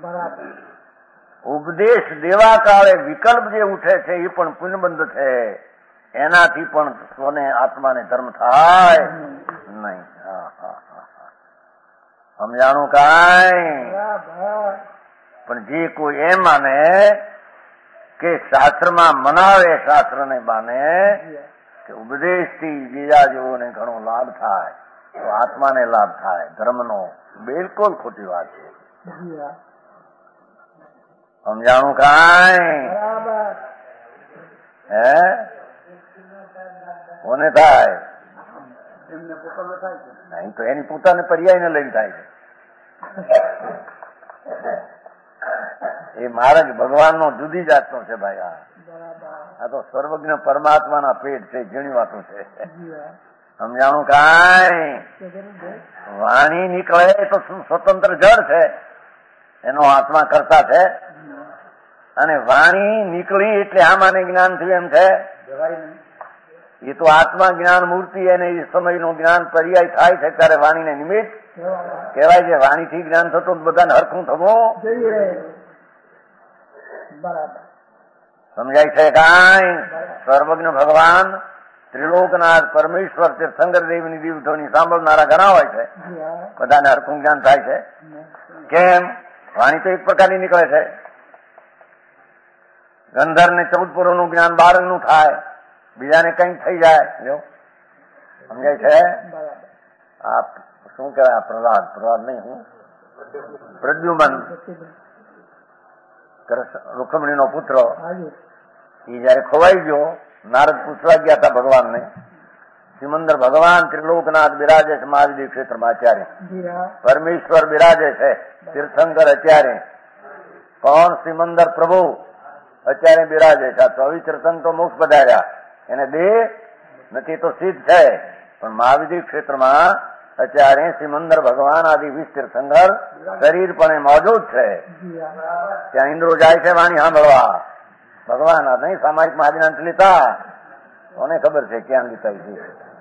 ઉપદેશ દેવા કાળે વિકલ્પ જે ઉઠે છે એ પણ પુણ્યબંધ છે, એનાથી પણ સ્વને આત્માને ધર્મ થાય નહીં. સમજાણું કાંઈ? પણ જે કોઈ એમ માને કે શાસ્ત્રમાં મનાવે, શાસ્ત્રને માને કે ઉપદેશથી બીજા જેવોને ઘણો લાભ થાય તો આત્માને લાભ થાય ધર્મનો, બિલકુલ ખોટી વાત છે. સમજાણું કાંઈ? હે કોને થાય? નહીં તો એની પોતાને પર્યાયને લઈને થાય છે. એ માર્ગ ભગવાનનો જુદી જાતનો છે ભાઈ. આ તો સર્વજ્ઞ પરમાત્માના પેટ છે, ઝીણી વાતો છે. સમજાણું કાંઈ? વાણી નીકળે તો સ્વતંત્ર જડ છે, એનો આત્મા કરતા છે, અને વાણી નીકળી એટલે આમાંને જ્ઞાન થયું એમ છે. એ તો આત્મા જ્ઞાન મૂર્તિ, અને એ સમયનું જ્ઞાન પર્યાય થાય છે ત્યારે વાણીને નિમિત્ત કહેવાય છે. વાણીથી જ્ઞાન થતું બધાને હરખું થવું. સમજાય છે કાંઈ? સર્વજ્ઞ ભગવાન, ત્રિલોકનાથ પરમેશ્વર, તીર્થંકર દેવની દીવધોની સાંભળનારા ઘણા હોય છે, બધાને હરખું જ્ઞાન થાય છે. કેમ? વાણી તો એક પ્રકારની નીકળે છે. ગંધર ને 14 પુરોનું જ્ઞાન 12 નું થાય, બીજાને કઈ થઈ જાય. જો સમજાય છે? આ શું કહેવાય? પ્રહલાદ નહીં, હું પ્રદ્યુમન, રૂકમણીનો પુત્ર, એ જયારે ખોવાઈ ગયો, નારદ પૂછવા ગયા હતા ભગવાનને. સિમંદર ભગવાન ત્રિલોકનાથ બિરાજે છે મહાવિદ્ય ક્ષેત્રમાં અત્યારે, પરમેશ્વર બિરાજે છે, તીર્થંકર અત્યારે, કોણ? સિમંદર પ્રભુ અત્યારે બિરાજે છે. આ 24 તીર્થંકર તો મોક્ષ પધાર્યા, એને દેહ નથી તો સિદ્ધ છે, પણ મહાવિદ્ય ક્ષેત્રમાં અત્યારે સિમંદર ભગવાન આદિ 20 તીર્થંકર શરીર પણ મોજૂદ છે. ત્યાં ઇન્દ્રો જાય છે વાણી સાંભળવા. ભગવાન આ નહીં સામાયિક મહાજનાંત લીધા, કોને ખબર છે ક્યાં લીધા છે.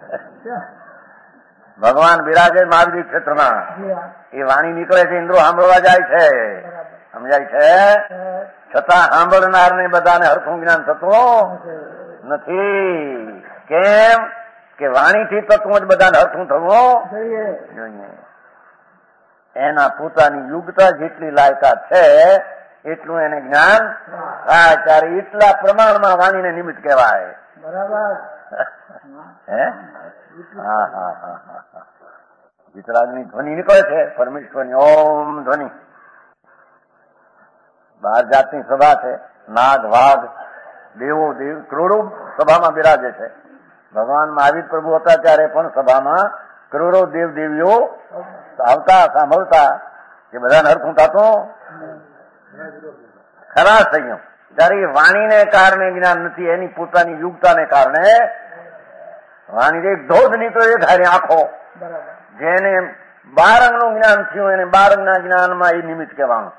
ભગવાન બિરાજે મહાવિદ્ય ક્ષેત્રમાં, એ વાણી નીકળે છે, ઇન્દ્રો સાંભળવા જાય છે. સમજાય છે? છતાં સાંભળનારને બધાને હરખું જ્ઞાન થતું નથી. કેમ? કે વાણીથી તત્વું જ બધાને હરખું થવું જોઈએ. એના પોતાની યોગ્યતા જેટલી લાયકાત છે એટલું એને જ્ઞાન થાય, ત્યારે એટલા પ્રમાણમાં વાણીને નિમિત્ત કહેવાય. બરાબર? હે? હા હા હા હા. વિતરાગની ધ્વનિ નીકળે છે, પરમેશ્વરની ઓમ ધ્વનિ. 12 જાતની સભા છે, નાગ, વાઘ, દેવો, દેવ કરોડો સભામાં બિરાજે છે. ભગવાન મહાવીર પ્રભુ હતા ત્યારે પણ સભામાં કરોડો દેવ દેવીઓ આવતા, સાંભળતા, કે બધાને હરખું થતું ખરા સંયમ. ત્યારે એ વાણીને કારણે જ્ઞાન નથી, એની પોતાની યુગતાને કારણે વાણી એક ધોધ નીકળે, એક હારી આંખો. જેને 12 અંગનું જ્ઞાન થયું, એને 12 અંગના જ્ઞાનમાં એ નિમિત્ત કહેવાનું.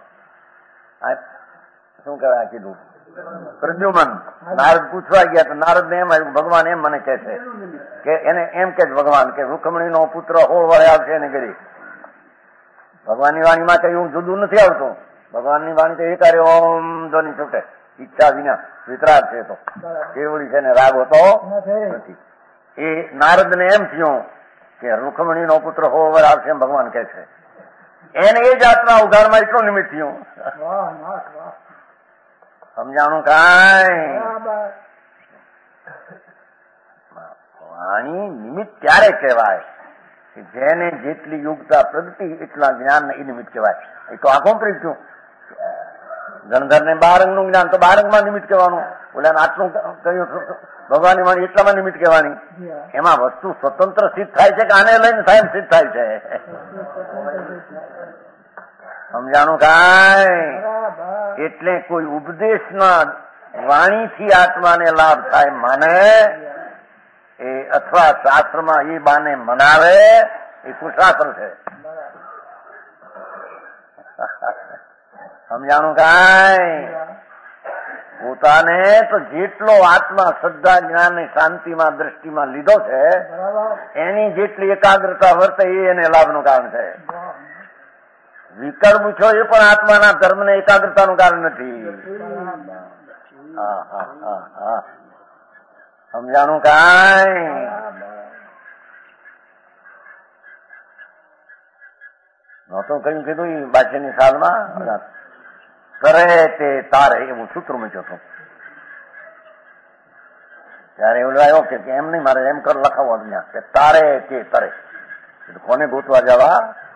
શું કહેવાય? કીધું પ્રદ્યુમન. નારદ પૂછવા ગયા તો નારદ ને એમ આવ્યું, ભગવાન એમ મને કહે છે કે એને એમ કે ભગવાન કે રૂકમણીનો પુત્ર 16 વડે આવશે એને કરી. ભગવાનની વાણીમાં કઈ એવું જુદું નથી આવતું. ભગવાનની વાણી તો એક હારે ઓમ ધ્વનિ છૂટે, ઈચ્છા વિના. વિતરાગ છે તો કેવળી છે ને રાગ હોતો નથી. એ નારદ ને એમ થયું કે રૂકમણીનો પુત્ર 16 વડે આવશે એમ ભગવાન કહે છે. એને એ જાતના ઉઘાડમાં એટલું નિમિત્ત થયું. સમજાણું કાંઈ? વાણી નિમિત્ત ત્યારે કહેવાય કે જેને જેટલી યોગ્યતા પ્રગતિ એટલા જ્ઞાન એ નિમિત્ત કહેવાય. એ તો આખું પ્રીત્યું ગણધરને 12 અંગનું જ્ઞાન તો 12 અંગમાં નિમિત્ત કહેવાનું, ઓલા આટલું કહ્યું ભગવાનની વાણી એટલામાં નિમિત્ત કહેવાની. એમાં વસ્તુ સ્વતંત્ર સિદ્ધ થાય છે કે આને લઈને થાય સિદ્ધ થાય છે? સમજાણું કાંઈ? એટલે કોઈ ઉપદેશના વાણીથી આત્માને લાભ થાય માને એ અથવા શાસ્ત્રમાં એ બાને મનાવે એ કુશાસ્ત્ર છે. સમજાણું કાંઈ? પોતાને તો જેટલો આત્મા શ્રદ્ધા જ્ઞાન શાંતિમાં દ્રષ્ટિમાં લીધો છે એની જેટલી એકાગ્રતા વર્તે એ એને લાભનું કારણ છે. વિકલ્પ પૂછો એ પણ આત્માના ધર્મને એકાગ્રતાનું કારણ નથી. સમજાણું કાંઈ? નહોતું કયું કીધું બાદશાહની સાલમાં કરે તે તારે એવું સૂત્ર મૂક્યું હતું. ત્યારે એવું આવ્યો કે એમ નહીં, મારે એમ કર લખાવવાનું ત્યાં કે તારે તે તરે. કોને ગોતવા જવા?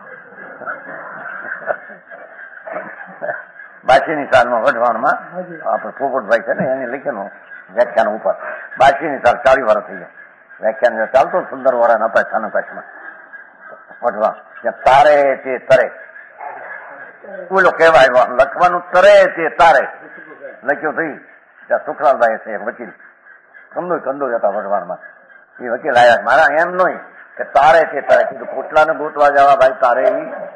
બાદશાહની સાલમાં વઢવાણમાં આપણે પોપટભાઈ છે ને એને લખેલું વ્યાખ્યાન ઉપર. બાદશાહની સાલ 40 વર્ષ થઈ ગયા. વ્યાખ્યાન ચાલતો સુંદર વરા હતા છાનકાશમાં વઢવા. તારે તે તરે બોલો કહેવાય લખવાનું તરે તે તારે લખ્યું થઈ. ત્યાં સુખલાલભાઈ છે વકીલ કંદોઈ હતા વઢવાણમાં. એ વકીલ આવ્યા મારા એમ નહીં કે તારે તે તારે કીધું પોટલાને ગોતવા જવા ભાઈ તારે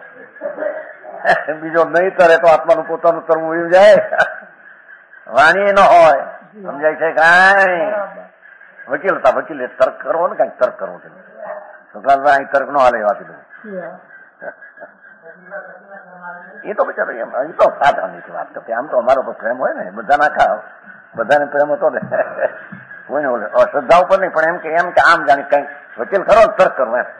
બીજો નહીં તરે તો આત્માનું પોતાનું તરવું એવું જાય. વાણી ન હોય. સમજાય છે કાંઈ? વકીલ હતા, વકીલે તર્ક કરવો ને કઈક તર્ક કરવો છે. સુખલાલભાઈ અહીં તર્ક નો હાલે વાત એ તો બિચારો એમ એ તો સાધારણની વાત કરતી. આમ તો અમારો તો પ્રેમ હોય ને બધા નાખા બધાને પ્રેમ હતો ને કોઈને શ્રદ્ધા ઉપર નહીં પણ એમ કે આમ જાણે કઈક વકીલ ખરો તર્ક કરવો એમ.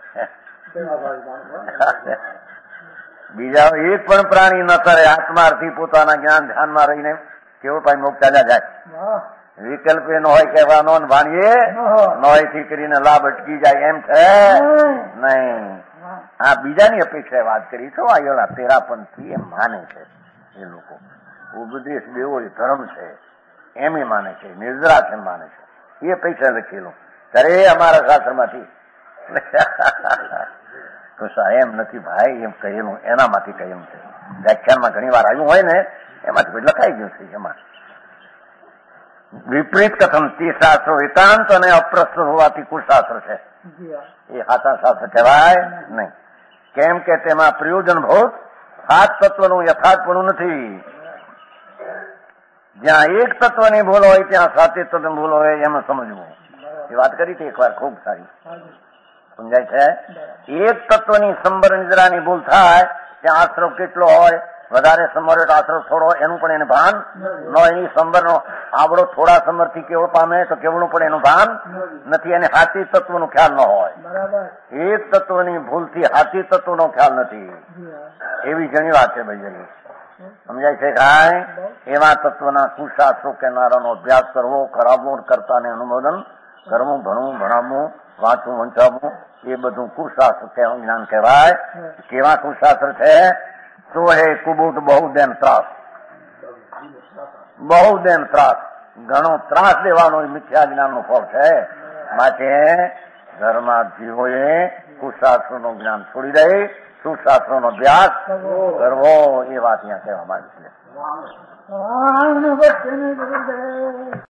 બીજા એક પણ પ્રાણી ન કરે આત્માર્થી પોતાના જ્ઞાન ધ્યાનમાં રહીને કેવો પાઈ મોક્ષ ચાલ્યા જાય. વિકલ્પ એ ન હોય કહેવાનો વાણીએ નોયથી કરીને લાભ અટકી જાય એમ છે નહીં. આ બીજાની અપેક્ષાએ વાત કરી છો. આ તેરાપંથી એમ માને છે એ લોકો. ઉપદેશ દેવો એ ધર્મ છે એમ એ માને છે, નિર્જરાશ એમ માને છે. એ અપેક્ષા લખેલું ત્યારે અમારા શાસ્ત્રમાંથી એમ નથી ભાઈ એમ કહેલું એનામાંથી કહેલું છે. વ્યાખ્યાનમાં ઘણી વાર આવ્યું હોય ને એમાંથી લખાઈ ગયું છે. એમાં વિપરીત કથન તે શાસ્ત્રો એકાંત અને અપ્રસ્તુત હોવાથી કુશાસ્ત્ર છે. એ સાચા શાસ્ત્ર કહેવાય નહીં. કેમ કે તેમાં પ્રયોજનભૂત સાત તત્વનું યથાર્થપણું નથી. જ્યાં એક તત્વની ભૂલ હોય ત્યાં સાતે તત્વની ભૂલ હોય એમ સમજવું. એ વાત કરી હતી એકવાર ખૂબ સારી. સમજાય છે? એક તત્વની સંબર નિદ્રાની ભૂલ થાય ત્યાં આશ્રવ કેટલો હોય, વધારે સંબર હોય તો આશ્રવ થોડો એનું પણ એને ભાન ન. એની સંબરનો આવડો થોડા સંબરથી કેવળ પામે તો કેવળું પણ એનું ભાન નથી. એને હાથી તત્વનો ખ્યાલ ન હોય. એક તત્વની ભૂલથી હાથી તત્વનો ખ્યાલ નથી. એવી ઘણી વાત છે ભાઈ. સમજાય છે કાંઈ? એવા તત્વના કુશાસ્ત્રો કહેનારાનો અભ્યાસ કરવો, ખરાબો કરતાને અનુમોદન કરવું, ભણવું, ભણાવવું, વાંચવું, વંચાવવું એ બધું કુશાસ્ત્ર જ્ઞાન કહેવાય. કેવા કુશાસ્ત્ર છે? તો હે કુબુટ બહુદેન ત્રાસ. બહુદેન ત્રાસ ઘણો ત્રાસ દેવાનો મિથ્યા જ્ઞાનનું ફળ છે. માટે ધર્મા જીવોએ કુશાસ્ત્રોનું જ્ઞાન છોડી દે, સુશાસ્ત્રોનો અભ્યાસ કરવો એ વાત અહીંયા કહેવા માંગે છે.